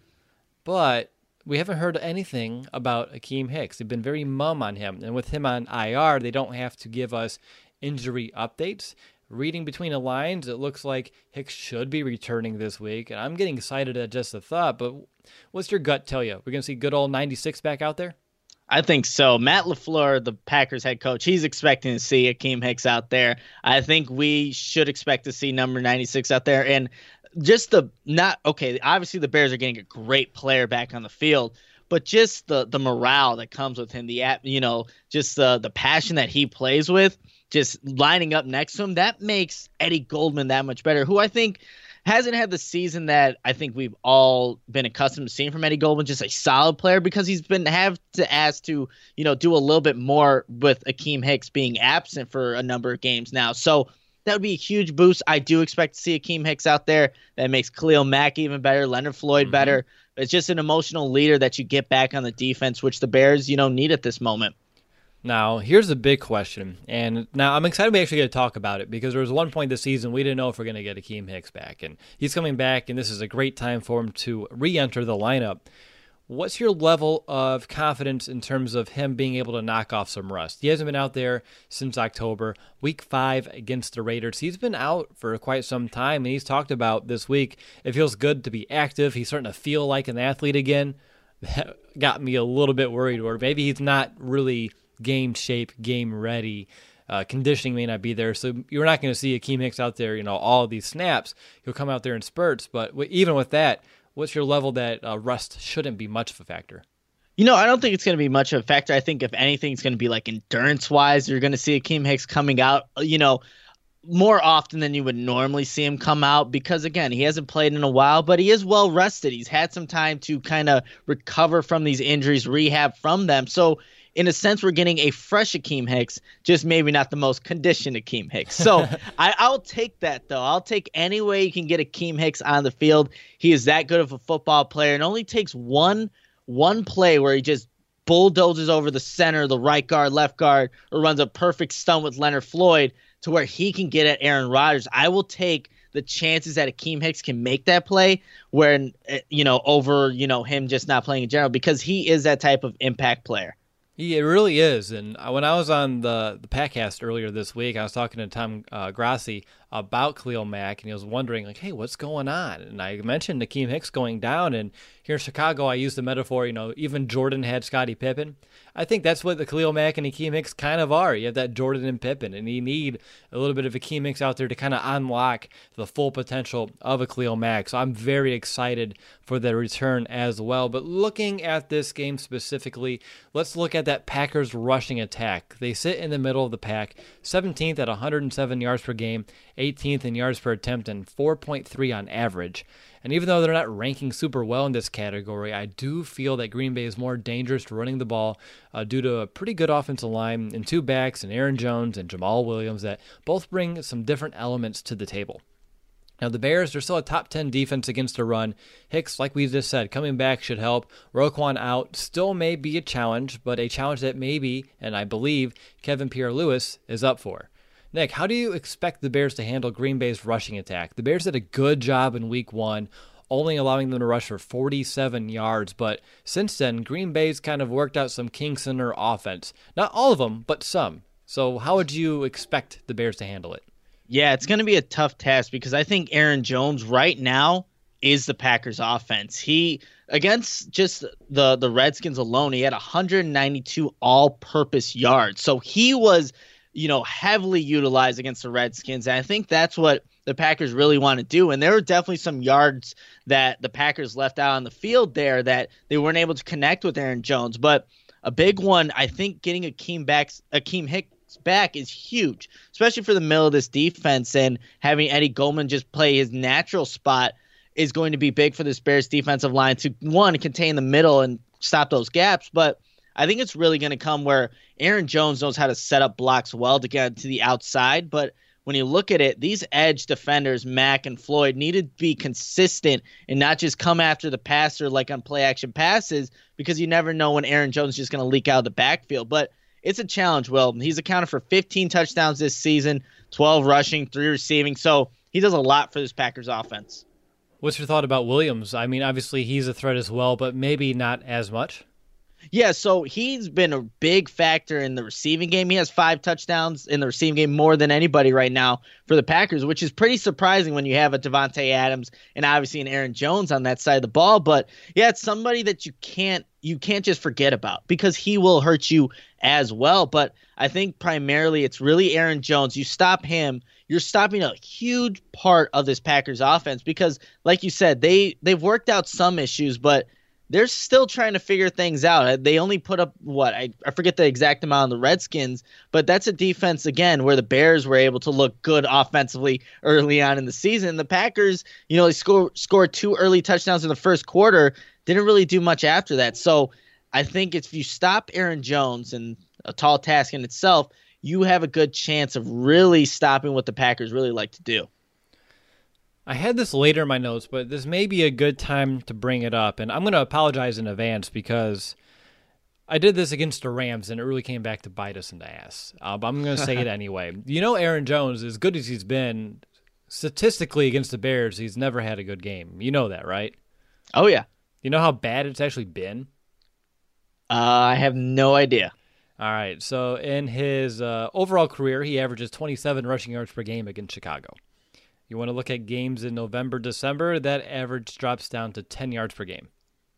But we haven't heard anything about Akeem Hicks. They've been very mum on him. And with him on I R, they don't have to give us injury updates. Reading between the lines, it looks like Hicks should be returning this week. And I'm getting excited at just the thought, but what's your gut tell you? We're going to see good old ninety-six back out there? I think so. Matt LaFleur, the Packers head coach, he's expecting to see Akeem Hicks out there. I think we should expect to see number ninety-six out there. And just the not okay, obviously the Bears are getting a great player back on the field, but just the the morale that comes with him, the you know, just the the passion that he plays with, just lining up next to him, that makes Eddie Goldman that much better, who I think hasn't had the season that I think we've all been accustomed to seeing from Eddie Goldman, just a solid player, because he's been have to ask to, you know, do a little bit more with Akeem Hicks being absent for a number of games now. So that would be a huge boost. I do expect to see Akeem Hicks out there. That makes Khalil Mack even better, Leonard Floyd mm-hmm. better. It's just an emotional leader that you get back on the defense, which the Bears, you know, need at this moment. Now, here's a big question, and now I'm excited we actually get to talk about it, because there was one point this season we didn't know if we're going to get Akeem Hicks back, and he's coming back, and this is a great time for him to re-enter the lineup. What's your level of confidence in terms of him being able to knock off some rust? He hasn't been out there since October, week five against the Raiders. He's been out for quite some time, and he's talked about this week it feels good to be active. He's starting to feel like an athlete again. That got me a little bit worried, or maybe he's not really game shape, game ready. Uh, conditioning may not be there, so you're not going to see Akeem Hicks out there, you know, all of these snaps. He'll come out there in spurts, but w- even with that, what's your level that uh, rust shouldn't be much of a factor? You know, I don't think it's going to be much of a factor. I think if anything, it's going to be like endurance-wise. You're going to see Akeem Hicks coming out, you know, more often than you would normally see him come out, because, again, he hasn't played in a while, but he is well rested. He's had some time to kind of recover from these injuries, rehab from them. So, in a sense, we're getting a fresh Akeem Hicks, just maybe not the most conditioned Akeem Hicks. So I, I'll take that, though. I'll take any way you can get Akeem Hicks on the field. He is that good of a football player. It only takes one one play where he just bulldozes over the center, the right guard, left guard, or runs a perfect stunt with Leonard Floyd to where he can get at Aaron Rodgers. I will take the chances that Akeem Hicks can make that play where, you know, over, you know, him just not playing in general, because he is that type of impact player. Yeah, it really is. And when I was on the, the Packcast earlier this week, I was talking to Tom uh, Grassi about Khalil Mack, and he was wondering, like, hey, what's going on? And I mentioned Akeem Hicks going down, and here in Chicago, I used the metaphor, you know, even Jordan had Scottie Pippen. I think that's what the Khalil Mack and Akeem Hicks kind of are. You have that Jordan and Pippen, and you need a little bit of Akeem Hicks out there to kind of unlock the full potential of a Khalil Mack. So I'm very excited for the return as well. But looking at this game specifically, let's look at that Packers rushing attack. They sit in the middle of the pack, seventeenth at one hundred seven yards per game, eighteenth in yards per attempt, and four point three on average. And even though they're not ranking super well in this category, I do feel that Green Bay is more dangerous running the ball uh, due to a pretty good offensive line and two backs and Aaron Jones and Jamal Williams that both bring some different elements to the table. Now, the Bears, they're still a top ten defense against the run. Hicks, like we just said, coming back should help. Roquan out still may be a challenge, but a challenge that maybe, and I believe, Kevin Pierre-Louis is up for. Nick, how do you expect the Bears to handle Green Bay's rushing attack? The Bears did a good job in week one, only allowing them to rush for forty-seven yards, but since then, Green Bay's kind of worked out some kinks in their offense. Not all of them, but some. So how would you expect the Bears to handle it? Yeah, it's going to be a tough task, because I think Aaron Jones right now is the Packers offense. He, against just the, the Redskins alone, he had one hundred ninety-two all-purpose yards. So he was, you know, heavily utilized against the Redskins. And I think that's what the Packers really want to do. And there were definitely some yards that the Packers left out on the field there that they weren't able to connect with Aaron Jones. But a big one, I think getting Akeem back, Akeem Hicks back is huge, especially for the middle of this defense, and having Eddie Goldman just play his natural spot is going to be big for this Bears defensive line to, one, contain the middle and stop those gaps. But I think it's really going to come where Aaron Jones knows how to set up blocks well to get to the outside. But when you look at it, these edge defenders, Mack and Floyd, need to be consistent and not just come after the passer like on play action passes, because you never know when Aaron Jones is just going to leak out of the backfield. But it's a challenge, Will. He's accounted for fifteen touchdowns this season, twelve rushing, three receiving. So he does a lot for this Packers offense. What's your thought about Williams? I mean, obviously he's a threat as well, but maybe not as much. Yeah, so he's been a big factor in the receiving game. He has five touchdowns in the receiving game, more than anybody right now for the Packers, which is pretty surprising when you have a Devontae Adams and obviously an Aaron Jones on that side of the ball. But yeah, it's somebody that you can't you can't just forget about, because he will hurt you as well. But I think primarily it's really Aaron Jones. You stop him, you're stopping a huge part of this Packers offense, because like you said, they they've worked out some issues, but they're still trying to figure things out. They only put up, what, I, I forget the exact amount on the Redskins, but that's a defense, again, where the Bears were able to look good offensively early on in the season. The Packers, you know, they score, scored two early touchdowns in the first quarter, didn't really do much after that. So I think if you stop Aaron Jones, and a tall task in itself, you have a good chance of really stopping what the Packers really like to do. I had this later in my notes, but this may be a good time to bring it up. And I'm going to apologize in advance, because I did this against the Rams, and it really came back to bite us in the ass. Uh, but I'm going to say it anyway. You know, Aaron Jones, as good as he's been, statistically against the Bears, he's never had a good game. You know that, right? Oh, yeah. You know how bad it's actually been? Uh, I have no idea. All right. So in his uh, overall career, he averages twenty-seven rushing yards per game against Chicago. You want to look at games in November, December, that average drops down to ten yards per game.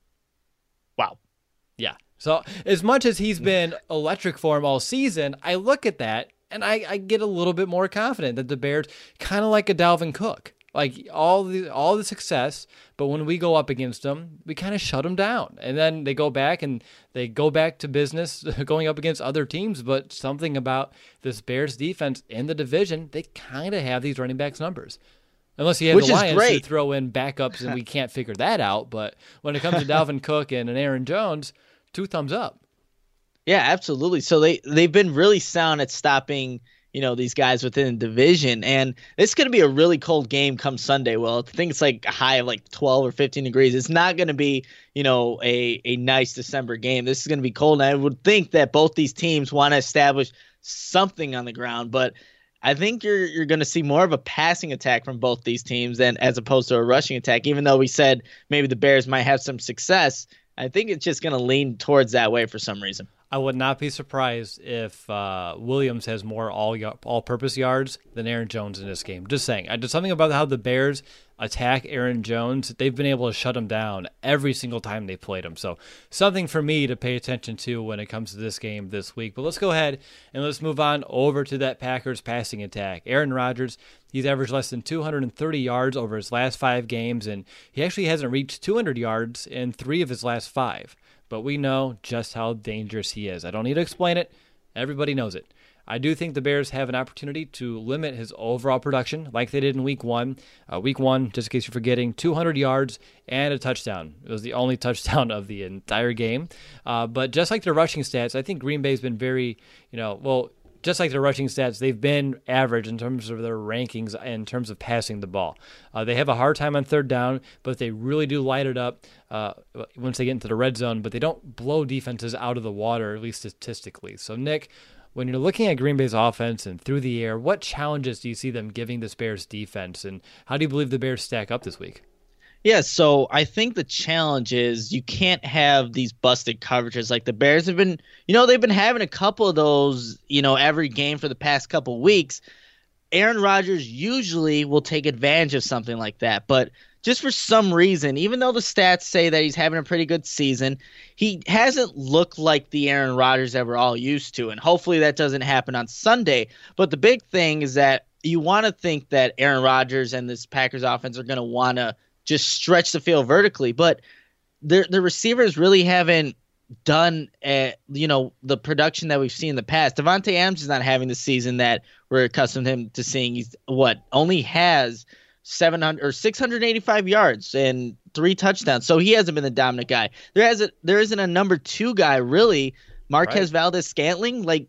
Wow. Yeah. So as much as he's been electric for him all season, I look at that and I, I get a little bit more confident that the Bears, kind of like a Dalvin Cook, like all the all the success, but when we go up against them, we kind of shut them down. And then they go back and they go back to business going up against other teams, but something about this Bears defense in the division, they kind of have these running backs numbers. Unless you have Which the Lions great. who throw in backups and we can't figure that out. But when it comes to Dalvin Cook and an Aaron Jones, two thumbs up. Yeah, absolutely. So they, they've been really sound at stopping, you know, these guys within the division. And it's going to be a really cold game come Sunday. Well, I think it's like a high of like twelve or fifteen degrees. It's not going to be, you know, a, a nice December game. This is going to be cold. And I would think that both these teams want to establish something on the ground. But I think you're you're going to see more of a passing attack from both these teams than as opposed to a rushing attack. Even though we said maybe the Bears might have some success, I think it's just going to lean towards that way for some reason. I would not be surprised if uh, Williams has more all all-purpose yards than Aaron Jones in this game. Just saying. I did something about how the Bears attack Aaron Jones. They've been able to shut him down every single time they played him. So something for me to pay attention to when it comes to this game this week. But let's go ahead and let's move on over to that Packers passing attack. Aaron Rodgers, he's averaged less than two hundred thirty yards over his last five games, and he actually hasn't reached two hundred yards in three of his last five. But we know just how dangerous he is. I don't need to explain it. Everybody knows it. I do think the Bears have an opportunity to limit his overall production like they did in week one. Uh, week one, just in case you're forgetting, two hundred yards and a touchdown. It was the only touchdown of the entire game. Uh, but just like their rushing stats, I think Green Bay's been very, you know, well, just like their rushing stats, they've been average in terms of their rankings in terms of passing the ball. Uh, they have a hard time on third down, but they really do light it up uh, once they get into the red zone, but they don't blow defenses out of the water, at least statistically. So, Nick, when you're looking at Green Bay's offense and through the air, what challenges do you see them giving this Bears defense, and how do you believe the Bears stack up this week? Yeah, so I think the challenge is you can't have these busted coverages. Like the Bears have been, you know, they've been having a couple of those, you know, every game for the past couple of weeks. Aaron Rodgers usually will take advantage of something like that. But just for some reason, even though the stats say that he's having a pretty good season, he hasn't looked like the Aaron Rodgers that we're all used to. And hopefully that doesn't happen on Sunday. But the big thing is that you want to think that Aaron Rodgers and this Packers offense are going to want to just stretch the field vertically, but the the receivers really haven't done, uh, you know, the production that we've seen in the past. Devontae Adams is not having the season that we're accustomed to him to seeing. He's what only has seven hundred or six hundred eighty-five yards and three touchdowns, so he hasn't been the dominant guy. There has a, there isn't a number two guy really. Marquez right. Valdez Scantling, like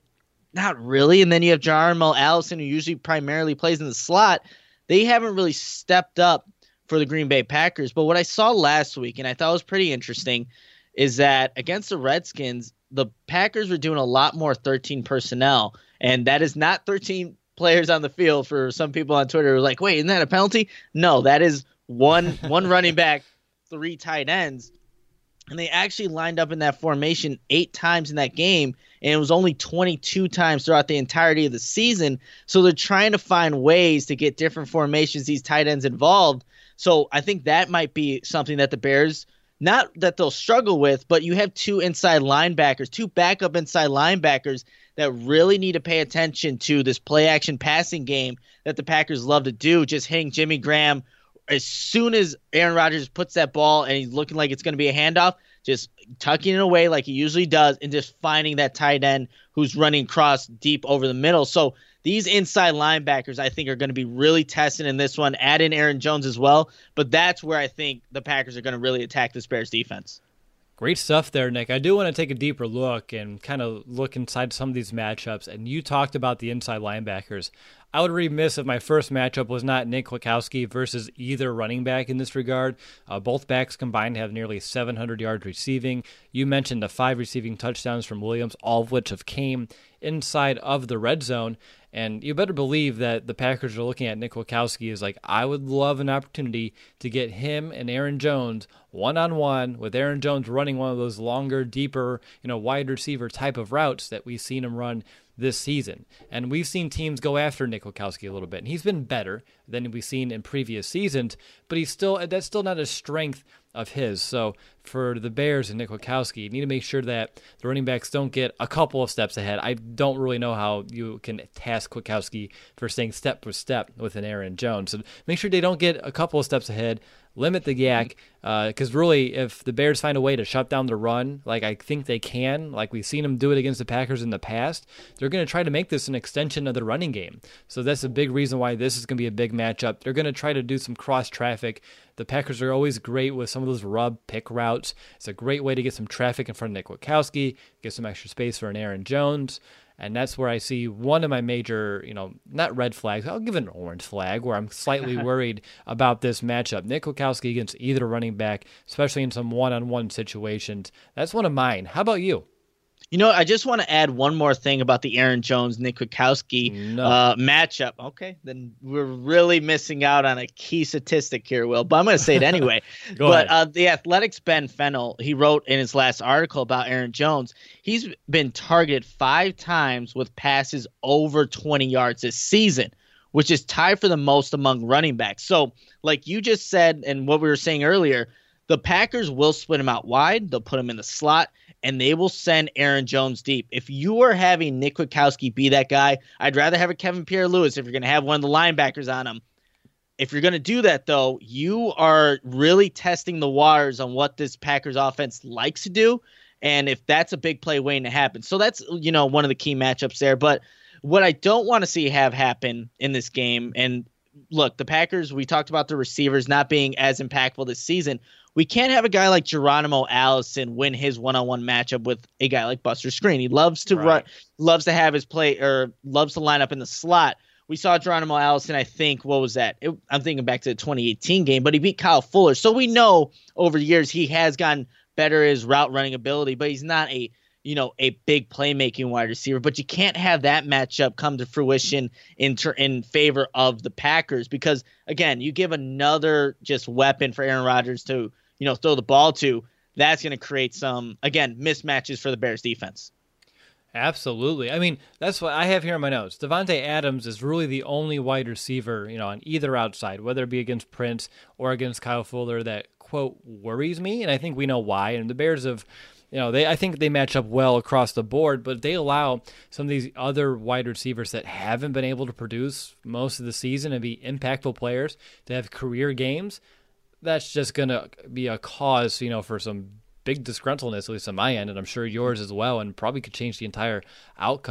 not really. And then you have Geronimo Allison, who usually primarily plays in the slot. They haven't really stepped up for the Green Bay Packers. But what I saw last week, and I thought was pretty interesting, is that against the Redskins, the Packers were doing a lot more thirteen personnel. And that is not thirteen players on the field. For some people on Twitter who are like, wait, isn't that a penalty? No, that is one one running back, three tight ends. And they actually lined up in that formation eight times in that game, and it was only twenty-two times throughout the entirety of the season. So they're trying to find ways to get different formations, these tight ends involved. So I think that might be something that the Bears, not that they'll struggle with, but you have two inside linebackers, two backup inside linebackers that really need to pay attention to this play-action passing game that the Packers love to do, just hitting Jimmy Graham as soon as Aaron Rodgers puts that ball and he's looking like it's going to be a handoff, just tucking it away like he usually does and just finding that tight end who's running across deep over the middle. So these inside linebackers, I think, are going to be really tested in this one. Add in Aaron Jones as well. But that's where I think the Packers are going to really attack this Bears defense. Great stuff there, Nick. I do want to take a deeper look and kind of look inside some of these matchups. And you talked about the inside linebackers. I would be remiss if my first matchup was not Nick Kwiatkowski versus either running back in this regard. Uh, both backs combined have nearly seven hundred yards receiving. You mentioned the five receiving touchdowns from Williams, all of which have came inside of the red zone. And you better believe that the Packers are looking at Nick Kwiatkowski as like, I would love an opportunity to get him and Aaron Jones one-on-one, with Aaron Jones running one of those longer, deeper, you know, wide receiver type of routes that we've seen him run this season. And we've seen teams go after Nick Kwiatkowski a little bit, and he's been better than we've seen in previous seasons, but he's still that's still not a strength of his. So for the Bears and Nick Kwiatkowski, you need to make sure that the running backs don't get a couple of steps ahead. I don't really know how you can task Kwiatkowski for staying step for step with an Aaron Jones. So make sure they don't get a couple of steps ahead. Limit the yak, because uh, really, if the Bears find a way to shut down the run, like I think they can, like we've seen them do it against the Packers in the past, they're going to try to make this an extension of the running game. So that's a big reason why this is going to be a big matchup. They're going to try to do some cross traffic. The Packers are always great with some of those rub pick routes. It's a great way to get some traffic in front of Nick Kwiatkowski, get some extra space for an Aaron Jones. And that's where I see one of my major, you know, not red flags. I'll give it an orange flag where I'm slightly worried about this matchup. Nick Kwiatkowski against either running back, especially in some one-on-one situations. That's one of mine. How about you? You know, I just want to add one more thing about the Aaron Jones, Nick Kwiatkowski no. uh, matchup. Okay, then we're really missing out on a key statistic here, Will, but I'm going to say it anyway. Go but ahead. Uh, the Athletic's Ben Fennell, he wrote in his last article about Aaron Jones, he's been targeted five times with passes over twenty yards this season, which is tied for the most among running backs. So like you just said and what we were saying earlier, the Packers will split him out wide. They'll put him in the slot, and they will send Aaron Jones deep. If you are having Nick Kwiatkowski be that guy, I'd rather have a Kevin Pierre-Louis if you're going to have one of the linebackers on him. If you're going to do that, though, you are really testing the waters on what this Packers offense likes to do, and if that's a big play waiting to happen. So that's, you know, one of the key matchups there. But what I don't want to see have happen in this game, and look, the Packers, we talked about the receivers not being as impactful this season. We can't have a guy like Geronimo Allison win his one-on-one matchup with a guy like Buster Skrine. He loves to Right. run, loves to have his play, or loves to line up in the slot. We saw Geronimo Allison, I think, what was that? It, I'm thinking back to the twenty eighteen game, but he beat Kyle Fuller. So we know over the years he has gotten better at his route running ability, but he's not a you know, a big playmaking wide receiver, but you can't have that matchup come to fruition in ter- in favor of the Packers because, again, you give another just weapon for Aaron Rodgers to, you know, throw the ball to, that's going to create some, again, mismatches for the Bears defense. Absolutely. I mean, that's what I have here in my notes. Davante Adams is really the only wide receiver, you know, on either outside, whether it be against Prince or against Kyle Fuller, that, quote, worries me, and I think we know why. And the Bears have... You know, they I think they match up well across the board, but they allow some of these other wide receivers that haven't been able to produce most of the season and be impactful players to have career games. That's just going to be a cause, you know, for some big disgruntledness, at least on my end, and I'm sure yours as well, and probably could change the entire outcome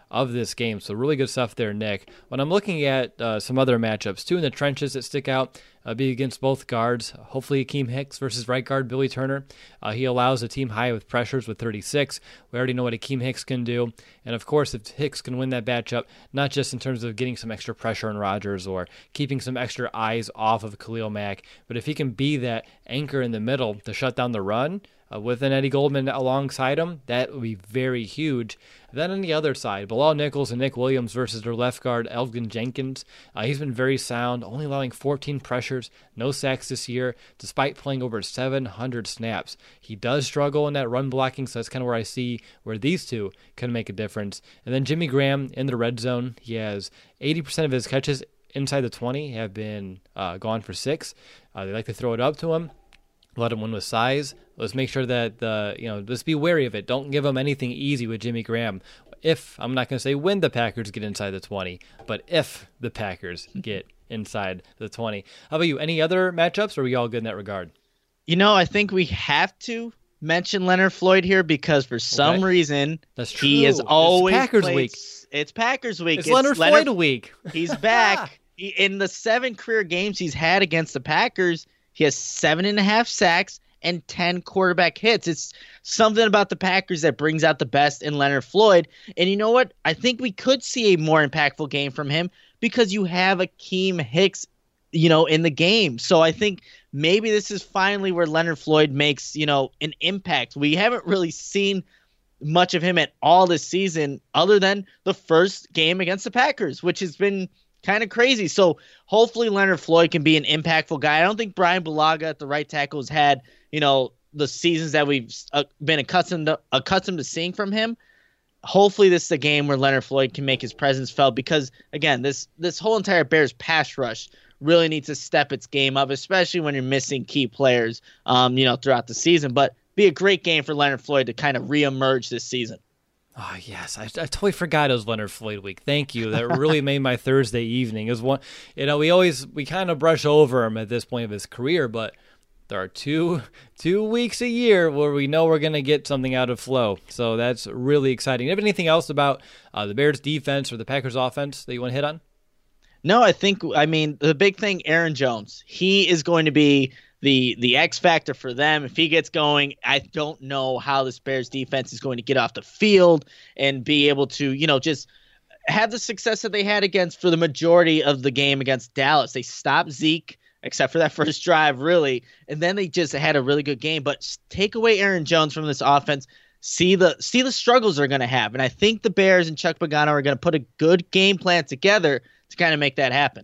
of this game. So really good stuff there, Nick. When I'm looking at uh, some other matchups, two in the trenches that stick out, uh, be against both guards. Hopefully Akeem Hicks versus right guard Billy Turner. Uh, he allows a team high with pressures with thirty-six. We already know what Akeem Hicks can do. And of course, if Hicks can win that matchup, not just in terms of getting some extra pressure on Rodgers or keeping some extra eyes off of Khalil Mack, but if he can be that anchor in the middle to shut down the run, Uh, with an Eddie Goldman alongside him, that would be very huge. Then on the other side, Bilal Nichols and Nick Williams versus their left guard, Elgin Jenkins. Uh, he's been very sound, only allowing fourteen pressures, no sacks this year, despite playing over seven hundred snaps. He does struggle in that run blocking, so that's kind of where I see where these two can make a difference. And then Jimmy Graham in the red zone. He has eighty percent of his catches inside the twenty have been uh, gone for six. Uh, they like to throw it up to him. Let him win with size. Let's make sure that, the you know, just be wary of it. Don't give him anything easy with Jimmy Graham. If, I'm not going to say when the Packers get inside the twenty, but if the Packers get inside the twenty. How about you? Any other matchups, or are we all good in that regard? You know, I think we have to mention Leonard Floyd here because for some okay. reason, That's true. he is always it's Packers played, week. It's Packers week. It's, it's Leonard, Leonard Floyd week. He's back. he, in the seven career games he's had against the Packers, he has seven and a half sacks and ten quarterback hits. It's something about the Packers that brings out the best in Leonard Floyd. And you know what? I think we could see a more impactful game from him because you have Akeem Hicks, you know, in the game. So I think maybe this is finally where Leonard Floyd makes, you know, an impact. We haven't really seen much of him at all this season other than the first game against the Packers, which has been kind of crazy. So hopefully Leonard Floyd can be an impactful guy. I don't think Brian Bulaga at the right tackle has had, you know, the seasons that we've uh, been accustomed to, accustomed to seeing from him. Hopefully this is a game where Leonard Floyd can make his presence felt because, again, this this whole entire Bears pass rush really needs to step its game up, especially when you're missing key players, um, you know, throughout the season. But be a great game for Leonard Floyd to kind of reemerge this season. Oh, yes. I, I totally forgot it was Leonard Floyd week. Thank you. That really made my Thursday evening. Is one, you know, we always, we kind of brush over him at this point of his career, but there are two two weeks a year where we know we're going to get something out of Flo. So that's really exciting. Do you have anything else about uh, the Bears defense or the Packers offense that you want to hit on? No, I think, I mean, the big thing, Aaron Jones, he is going to be the the X factor for them. If he gets going, I don't know how this Bears defense is going to get off the field and be able to, you know, just have the success that they had against for the majority of the game against Dallas. They stopped Zeke, except for that first drive, really, and then they just had a really good game. But take away Aaron Jones from this offense, see the see the struggles they're going to have. And I think the Bears and Chuck Pagano are going to put a good game plan together to kind of make that happen.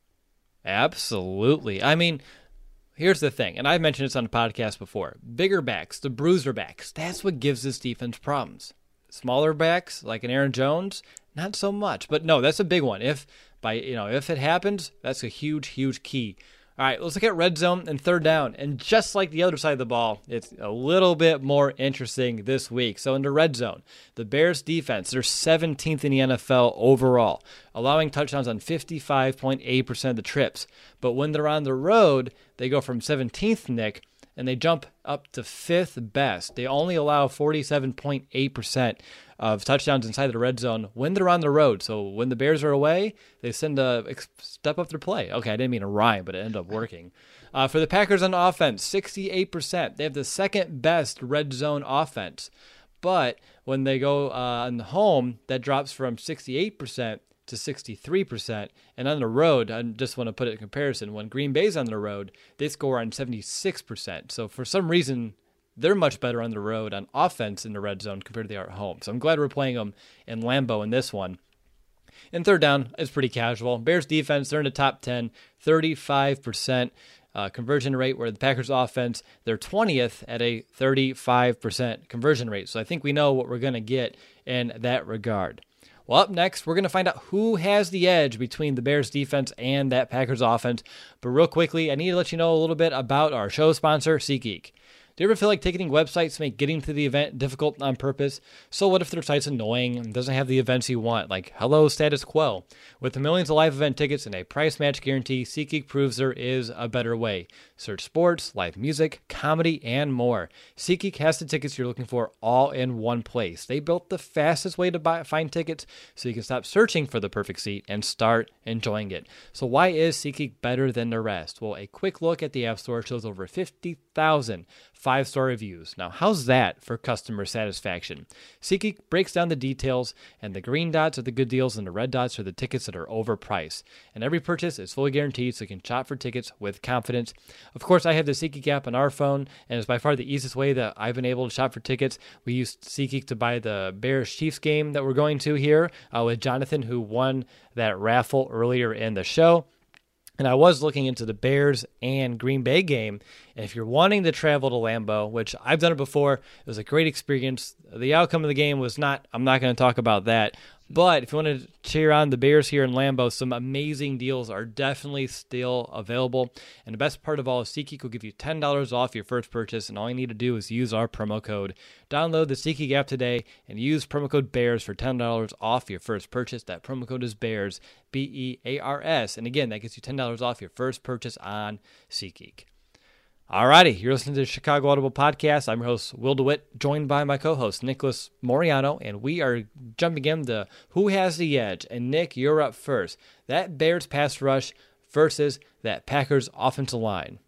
Absolutely. I mean, here's the thing, and I've mentioned this on the podcast before. Bigger backs, the bruiser backs, that's what gives this defense problems. Smaller backs, like an Aaron Jones, not so much. But no, that's a big one. If by you know, if it happens, that's a huge, huge key. All right, let's look at red zone and third down. And just like the other side of the ball, it's a little bit more interesting this week. So in the red zone, the Bears defense, they're seventeenth in the N F L overall, allowing touchdowns on fifty-five point eight percent of the trips. But when they're on the road, they go from seventeenth, Nick, and they jump up to fifth best. They only allow forty-seven point eight percent of touchdowns inside the red zone when they're on the road. So when the Bears are away, they send a step up their play. Okay, I didn't mean a rhyme, but it ended up working. Uh, for the Packers on offense, sixty-eight percent. They have the second best red zone offense. But when they go uh, on home, that drops from sixty-eight percent to sixty-three percent. And on the road, I just want to put it in comparison, when Green Bay's on the road, they score on seventy-six percent. So for some reason, they're much better on the road on offense in the red zone compared to they are at home. So I'm glad we're playing them in Lambeau in this one. And third down is pretty casual. Bears defense, they're in the top ten, thirty-five percent uh, conversion rate, where the Packers offense, they're twentieth at a thirty-five percent conversion rate. So I think we know what we're going to get in that regard. Well, up next, we're going to find out who has the edge between the Bears defense and that Packers offense. But real quickly, I need to let you know a little bit about our show sponsor, SeatGeek. Do you ever feel like ticketing websites make getting to the event difficult on purpose? So what if their site's annoying and doesn't have the events you want, like hello status quo? With the millions of live event tickets and a price match guarantee, SeatGeek proves there is a better way. Search sports, live music, comedy, and more. SeatGeek has the tickets you're looking for all in one place. They built the fastest way to buy, find tickets so you can stop searching for the perfect seat and start enjoying it. So why is SeatGeek better than the rest? Well, a quick look at the App Store shows over fifty thousand five-star reviews. Now, how's that for customer satisfaction? SeatGeek breaks down the details, and the green dots are the good deals, and the red dots are the tickets that are overpriced. And every purchase is fully guaranteed, so you can shop for tickets with confidence. Of course, I have the SeatGeek app on our phone, and it's by far the easiest way that I've been able to shop for tickets. We used SeatGeek to buy the Bears-Chiefs game that we're going to here uh, with Jonathan, who won that raffle earlier in the show. And I was looking into the Bears and Green Bay game. And if you're wanting to travel to Lambeau, which I've done it before, it was a great experience. The outcome of the game was not, I'm not going to talk about that. But if you want to cheer on the Bears here in Lambeau, some amazing deals are definitely still available. And the best part of all is SeatGeek will give you ten dollars off your first purchase, and all you need to do is use our promo code. Download the SeatGeek app today and use promo code BEARS for ten dollars off your first purchase. That promo code is BEARS, B E A R S. And again, that gets you ten dollars off your first purchase on SeatGeek. Alrighty, you're listening to the Chicago Audible Podcast. I'm your host, Will DeWitt, joined by my co-host, Nicholas Moriano, and we are jumping into Who Has the Edge. And Nick, you're up first. That Bears pass rush versus that Packers offensive line.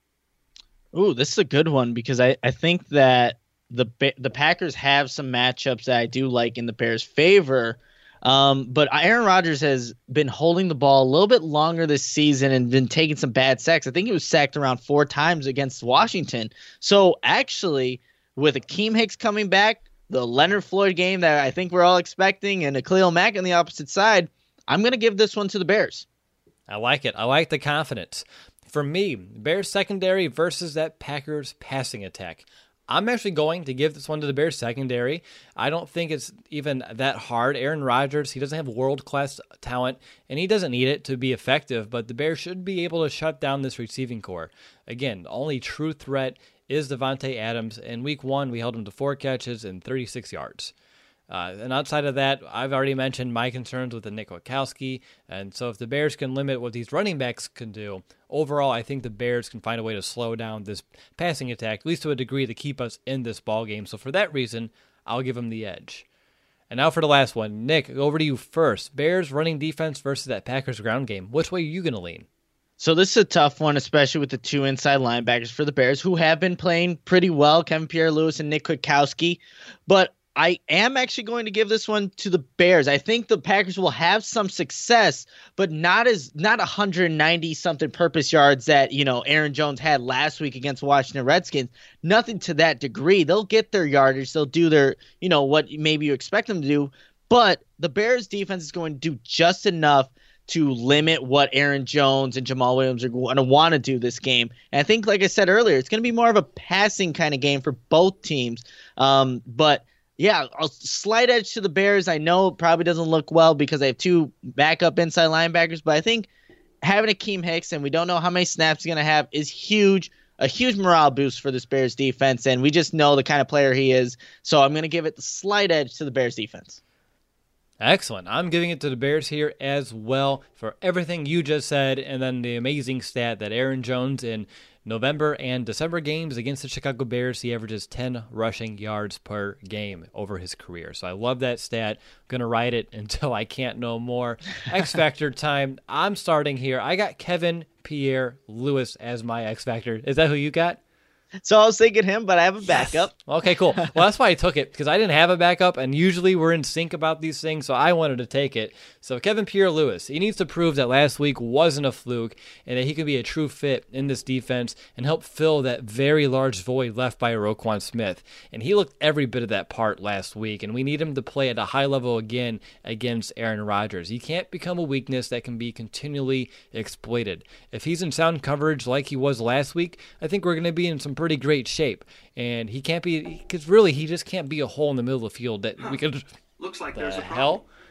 Ooh, this is a good one because I, I think that the the Packers have some matchups that I do like in the Bears' favor. Um, but Aaron Rodgers has been holding the ball a little bit longer this season and been taking some bad sacks. I think he was sacked around four times against Washington. So actually, with Akeem Hicks coming back, the Leonard Floyd game that I think we're all expecting, and a Khalil Mack on the opposite side, I'm going to give this one to the Bears. I like it. I like the confidence. For me, Bears secondary versus that Packers passing attack. I'm actually going to give this one to the Bears secondary. I don't think it's even that hard. Aaron Rodgers, he doesn't have world-class talent, and he doesn't need it to be effective, but the Bears should be able to shut down this receiving core. Again, the only true threat is Davante Adams. In week one, we held him to four catches and thirty-six yards. Uh, and outside of that, I've already mentioned my concerns with the Nick Witkowski. And so if the Bears can limit what these running backs can do, overall, I think the Bears can find a way to slow down this passing attack, at least to a degree, to keep us in this ball game. So for that reason, I'll give them the edge. And now for the last one. Nick, over to you first. Bears running defense versus that Packers ground game. Which way are you going to lean? So this is a tough one, especially with the two inside linebackers for the Bears, who have been playing pretty well, Kevin Pierre-Louis and Nick Witkowski. But I am actually going to give this one to the Bears. I think the Packers will have some success, but not as not one hundred ninety something purpose yards that, you know, Aaron Jones had last week against Washington Redskins. Nothing to that degree. They'll get their yardage. They'll do their, you know, what maybe you expect them to do. But the Bears defense is going to do just enough to limit what Aaron Jones and Jamal Williams are going to want to do this game. And I think, like I said earlier, it's going to be more of a passing kind of game for both teams. Um, but Yeah, a slight edge to the Bears. I know it probably doesn't look well because they have two backup inside linebackers, but I think having Akeem Hicks, and we don't know how many snaps he's going to have, is huge, a huge morale boost for this Bears defense, and we just know the kind of player he is. So I'm going to give it the slight edge to the Bears defense. Excellent. I'm giving it to the Bears here as well for everything you just said, and then the amazing stat that Aaron Jones in November and December games against the Chicago Bears, he averages ten rushing yards per game over his career. So I love that stat. I'm going to write it until I can't no more. X Factor time. I'm starting here. I got Kevin Pierre-Louis as my X Factor. Is that who you got? So I was thinking him, but I have a backup. Yes. Okay, cool. Well, that's why I took it, because I didn't have a backup, and usually we're in sync about these things, so I wanted to take it. So Kevin Pierre-Louis, he needs to prove that last week wasn't a fluke and that he could be a true fit in this defense and help fill that very large void left by Roquan Smith. And he looked every bit of that part last week, and we need him to play at a high level again against Aaron Rodgers. He can't become a weakness that can be continually exploited. If he's in sound coverage like he was last week, I think we're going to be in some pretty great shape. And he can't be, because really he just can't be a hole in the middle of the field that we could. Looks like the there's a hell. problem.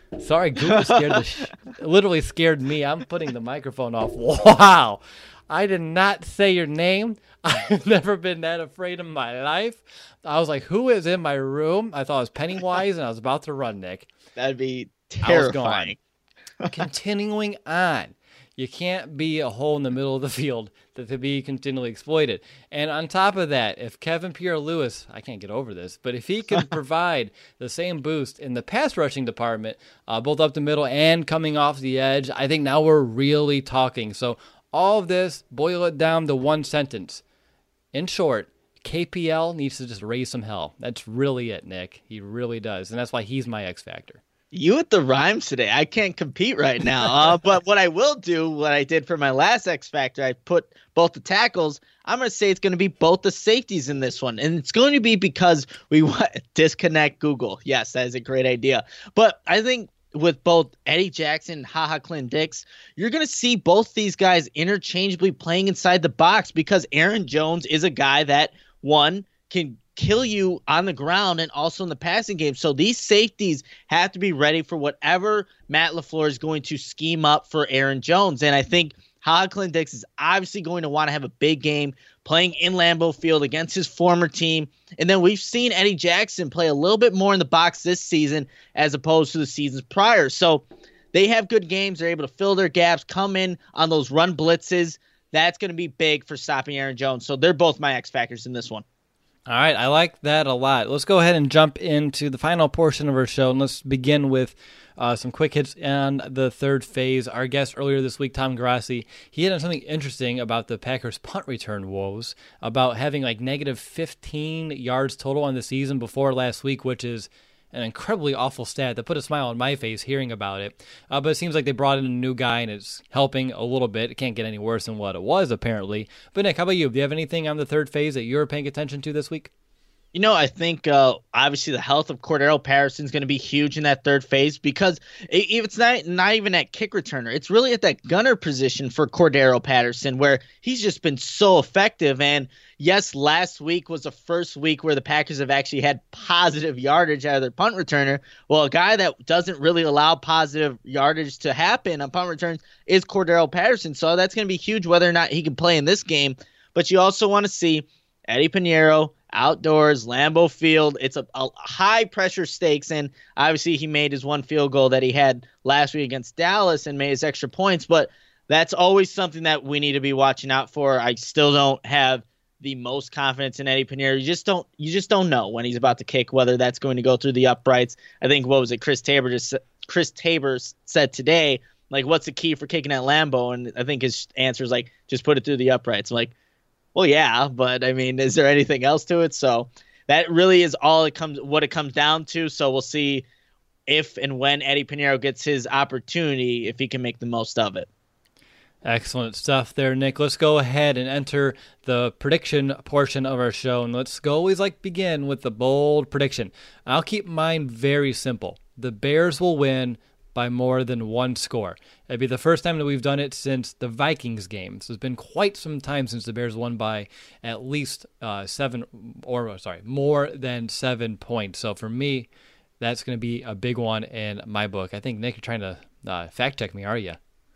Sorry, Google scared the sh- literally scared me. I'm putting the microphone off. Wow. I did not say your name. I've never been that afraid in my life. I was like, who is in my room? I thought it was Pennywise, and I was about to run, Nick. That'd be terrifying. Continuing on. You can't be a hole in the middle of the field that to be continually exploited. And on top of that, if Kevin Pierre-Louis, I can't get over this, but if he can provide the same boost in the pass rushing department, uh, both up the middle and coming off the edge, I think now we're really talking. So all of this, boil it down to one sentence. In short, K P L needs to just raise some hell. That's really it, Nick. He really does. And that's why he's my X factor. You with the rhymes today. I can't compete right now. Uh, but what I will do, what I did for my last X Factor, I put both the tackles. I'm going to say it's going to be both the safeties in this one. And it's going to be because we want disconnect Google. Yes, that is a great idea. But I think with both Eddie Jackson and HaHa Clinton-Dix, you're going to see both these guys interchangeably playing inside the box because Aaron Jones is a guy that, one, can kill you on the ground and also in the passing game. So these safeties have to be ready for whatever Matt LaFleur is going to scheme up for Aaron Jones. And I think HaHa Clinton-Dix is obviously going to want to have a big game playing in Lambeau Field against his former team. And then we've seen Eddie Jackson play a little bit more in the box this season as opposed to the seasons prior. So they have good games. They're able to fill their gaps, come in on those run blitzes. That's going to be big for stopping Aaron Jones. So they're both my X factors in this one. All right, I like that a lot. Let's go ahead and jump into the final portion of our show, and let's begin with uh, some quick hits on the third phase. Our guest earlier this week, Tom Grassi, he had something interesting about the Packers' punt return woes, about having like negative fifteen yards total on the season before last week, which is an incredibly awful stat that put a smile on my face hearing about it. Uh, but it seems like they brought in a new guy, and it's helping a little bit. It can't get any worse than what it was, apparently. But, Nick, how about you? Do you have anything on the third phase that you're paying attention to this week? You know, I think uh, obviously the health of Cordero Patterson is going to be huge in that third phase because it, it's not not even at kick returner. It's really at that gunner position for Cordero Patterson where he's just been so effective. And yes, last week was the first week where the Packers have actually had positive yardage out of their punt returner. Well, a guy that doesn't really allow positive yardage to happen on punt returns is Cordero Patterson. So that's going to be huge whether or not he can play in this game. But you also want to see Eddie Pinheiro, outdoors, Lambeau Field. It's a, a high pressure stakes, and obviously he made his one field goal that he had last week against Dallas and made his extra points, but that's always something that we need to be watching out for. I still don't have the most confidence in Eddie Pinheiro. You just don't you just don't know when he's about to kick whether that's going to go through the uprights. I think what was it Chris Tabor just Chris Tabor said today, like, what's the key for kicking at Lambeau? And I think his answer is like, just put it through the uprights. I'm like, well, yeah, but I mean, is there anything else to it? So that really is all it comes, what it comes down to. So we'll see if and when Eddie Pinheiro gets his opportunity, if he can make the most of it. Excellent stuff there, Nick. Let's go ahead and enter the prediction portion of our show. And let's go always like begin with the bold prediction. I'll keep mine very simple. The Bears will win by more than one score. It'd be the first time that we've done it since the Vikings game. So it's been quite some time since the Bears won by at least uh, seven, or sorry, more than seven points. So for me, that's going to be a big one in my book. I think, Nick, you're trying to uh, fact check me, are you?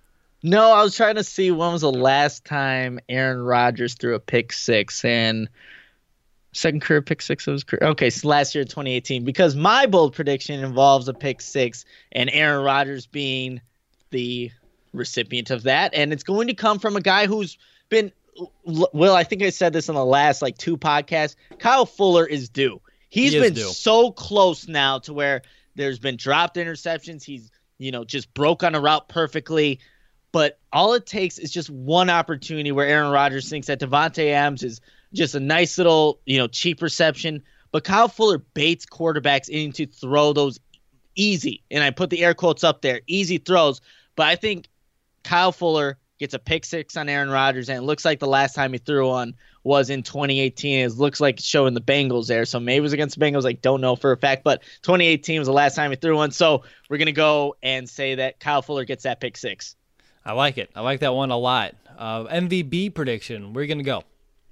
No, I was trying to see when was the last time Aaron Rodgers threw a pick six, and second career pick six of his career. Okay, so last year, twenty eighteen, because my bold prediction involves a pick six and Aaron Rodgers being the recipient of that. And it's going to come from a guy who's been, well, I think I said this in the last like two podcasts. Kyle Fuller is due. He's he been due. so close now to where there's been dropped interceptions. He's, you know, just broke on a route perfectly. But all it takes is just one opportunity where Aaron Rodgers thinks that Devontae Adams is just a nice little, you know, cheap reception. But Kyle Fuller baits quarterbacks into throw those easy, and I put the air quotes up there, easy throws. But I think Kyle Fuller gets a pick six on Aaron Rodgers, and it looks like the last time he threw one was in twenty eighteen. It looks like it's showing the Bengals there. So maybe it was against the Bengals. I don't know for a fact, but twenty eighteen was the last time he threw one. So we're going to go and say that Kyle Fuller gets that pick six. I like it. I like that one a lot. Uh, M V B prediction. Where are you going to go?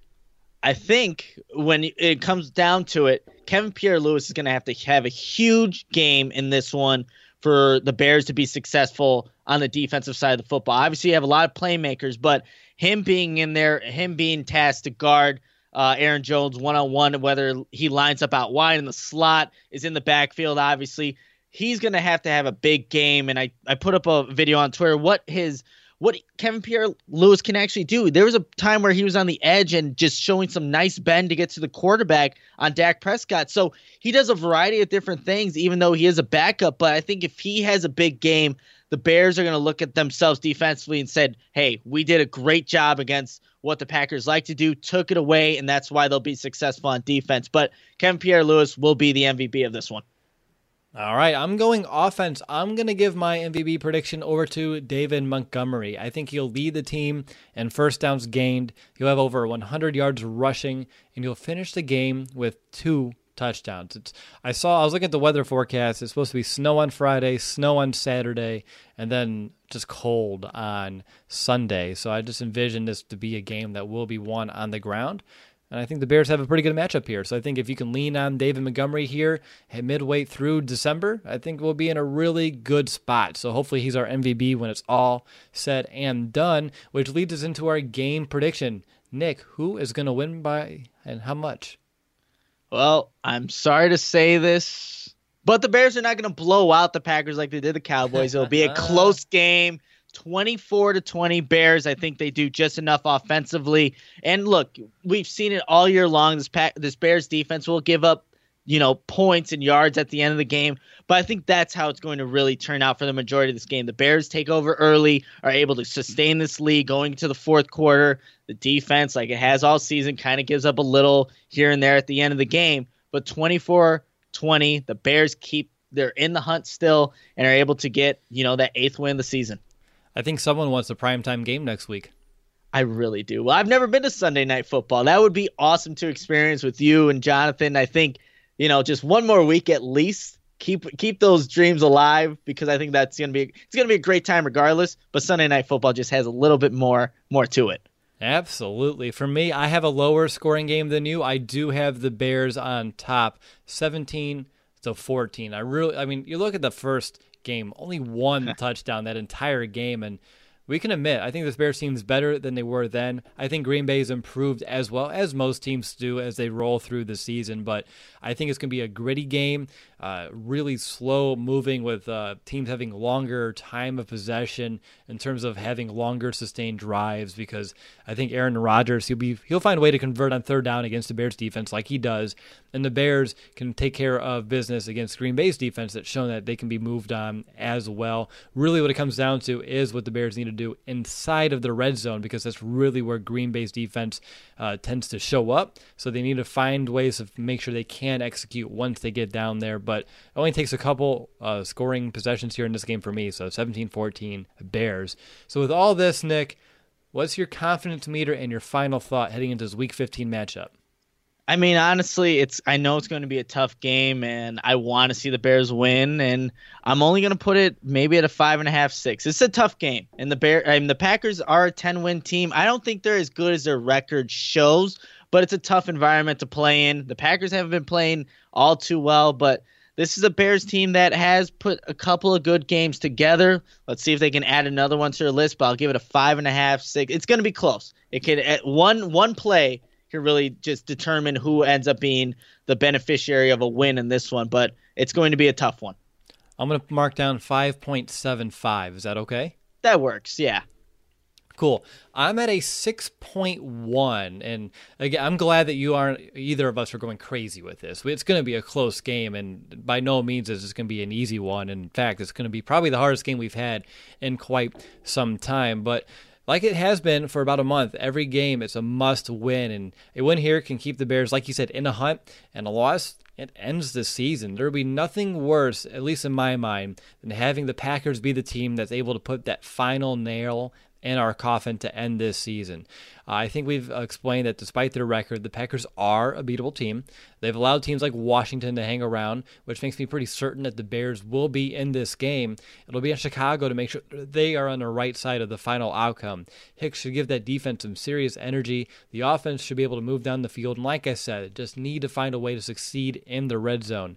I think when it comes down to it, Kevin Pierre-Louis is going to have to have a huge game in this one for the Bears to be successful on the defensive side of the football. Obviously, you have a lot of playmakers, but him being in there, him being tasked to guard uh, Aaron Jones one-on-one, whether he lines up out wide in the slot, is in the backfield, obviously, he's going to have to have a big game. And I, I put up a video on Twitter what his what Kevin Pierre-Louis can actually do. There was a time where he was on the edge and just showing some nice bend to get to the quarterback on Dak Prescott. So he does a variety of different things, even though he is a backup. But I think if he has a big game, the Bears are going to look at themselves defensively and said, hey, we did a great job against what the Packers like to do, took it away, and that's why they'll be successful on defense. But Kevin Pierre-Louis will be the M V P of this one. All right, I'm going offense. I'm going to give my M V P prediction over to David Montgomery. I think he'll lead the team in first downs gained. He'll have over one hundred yards rushing, and he'll finish the game with two touchdowns. It's, I saw, I was looking at the weather forecast. It's supposed to be snow on Friday, snow on Saturday, and then just cold on Sunday. So I just envision this to be a game that will be won on the ground. And I think the Bears have a pretty good matchup here. So I think if you can lean on David Montgomery here at midway through December, I think we'll be in a really good spot. So hopefully he's our M V P when it's all said and done, which leads us into our game prediction. Nick, who is going to win by and how much? Well, I'm sorry to say this, but the Bears are not going to blow out the Packers like they did the Cowboys. It'll be a close game. twenty-four to twenty Bears. I think they do just enough offensively. And look, we've seen it all year long. This pack, this Bears defense will give up, you know, points and yards at the end of the game. But I think that's how it's going to really turn out for the majority of this game. The Bears take over early, are able to sustain this lead going to the fourth quarter. The defense, like it has all season, kind of gives up a little here and there at the end of the game. But twenty-four twenty, the Bears keep, they're in the hunt still and are able to get, you know, that eighth win of the season. I think someone wants a primetime game next week. I really do. Well, I've never been to Sunday Night Football. That would be awesome to experience with you and Jonathan. I think, you know, just one more week at least. Keep keep those dreams alive because I think that's gonna be it's gonna be a great time regardless. But Sunday Night Football just has a little bit more more to it. Absolutely. For me, I have a lower scoring game than you. I do have the Bears on top, seventeen to fourteen. I really, I mean, you look at the first game, only one touchdown that entire game, and we can admit, I think this Bears team is better than they were then. I think Green Bay's improved as well, as most teams do as they roll through the season, but I think it's going to be a gritty game, uh, really slow moving with uh, teams having longer time of possession in terms of having longer sustained drives because I think Aaron Rodgers, he'll be he'll find a way to convert on third down against the Bears defense like he does, and the Bears can take care of business against Green Bay's defense that's shown that they can be moved on as well. Really what it comes down to is what the Bears need to do inside of the red zone because that's really where Green Bay's defense uh, tends to show up. So they need to find ways to make sure they can execute once they get down there. But it only takes a couple uh, scoring possessions here in this game for me. So seventeen fourteen Bears. So with all this, Nick, what's your confidence meter and your final thought heading into this Week fifteen matchup? I mean, honestly, it's I know it's going to be a tough game, and I want to see the Bears win, and I'm only going to put it maybe at a five and a half, six. It's a tough game, and the Bear, I mean, the Packers are a ten-win team. I don't think they're as good as their record shows, but it's a tough environment to play in. The Packers haven't been playing all too well, but this is a Bears team that has put a couple of good games together. Let's see if they can add another one to their list, but I'll give it a five and a half, six. It's going to be close. It can at one one play. Can really just determine who ends up being the beneficiary of a win in this one, but it's going to be a tough one. I'm going to mark down five point seven five. Is that okay? That works, yeah. Cool. I'm at a six point one, and again, I'm glad that you aren't, either of us are going crazy with this. It's going to be a close game, and by no means is this going to be an easy one. In fact, it's going to be probably the hardest game we've had in quite some time, but like it has been for about a month, every game it's a must win, and a win here can keep the Bears, like you said, in a hunt, and a loss, it ends the season. There will be nothing worse, at least in my mind, than having the Packers be the team that's able to put that final nail in our coffin to end this season. Uh, I think we've explained that despite their record, the Packers are a beatable team. They've allowed teams like Washington to hang around, which makes me pretty certain that the Bears will be in this game. It'll be in Chicago to make sure they are on the right side of the final outcome. Hicks should give that defense some serious energy. The offense should be able to move down the field, and like I said, just need to find a way to succeed in the red zone.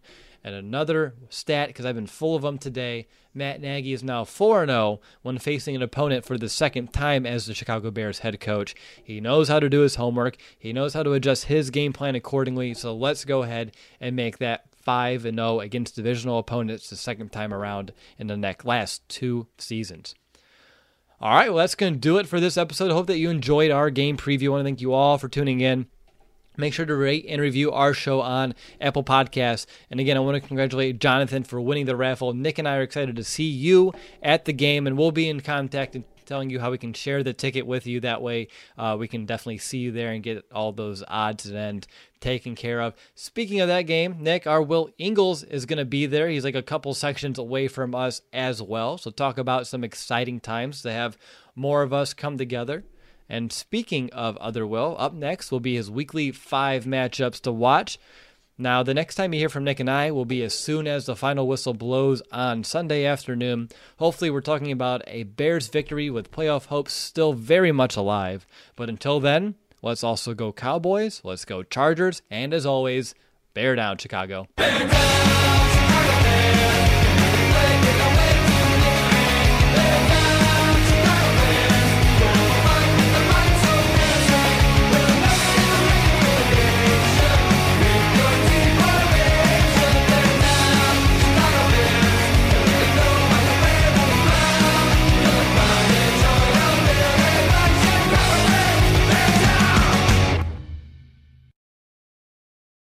And another stat, because I've been full of them today, Matt Nagy is now four and oh when facing an opponent for the second time as the Chicago Bears head coach. He knows how to do his homework. He knows how to adjust his game plan accordingly. So let's go ahead and make that five and oh against divisional opponents the second time around in the next last two seasons. All right, well, that's going to do it for this episode. I hope that you enjoyed our game preview. I want to thank you all for tuning in. Make sure to rate and review our show on Apple Podcasts. And again, I want to congratulate Jonathan for winning the raffle. Nick and I are excited to see you at the game, and we'll be in contact and telling you how we can share the ticket with you. That way uh, we can definitely see you there and get all those odds and end taken care of. Speaking of that game, Nick, our Will Ingles is going to be there. He's like a couple sections away from us as well. So talk about some exciting times to have more of us come together. And speaking of other Will, up next will be his weekly five matchups to watch. Now, the next time you hear from Nick and I will be as soon as the final whistle blows on Sunday afternoon. Hopefully, we're talking about a Bears victory with playoff hopes still very much alive. But until then, let's also go Cowboys, let's go Chargers, and as always, bear down, Chicago. Bear down!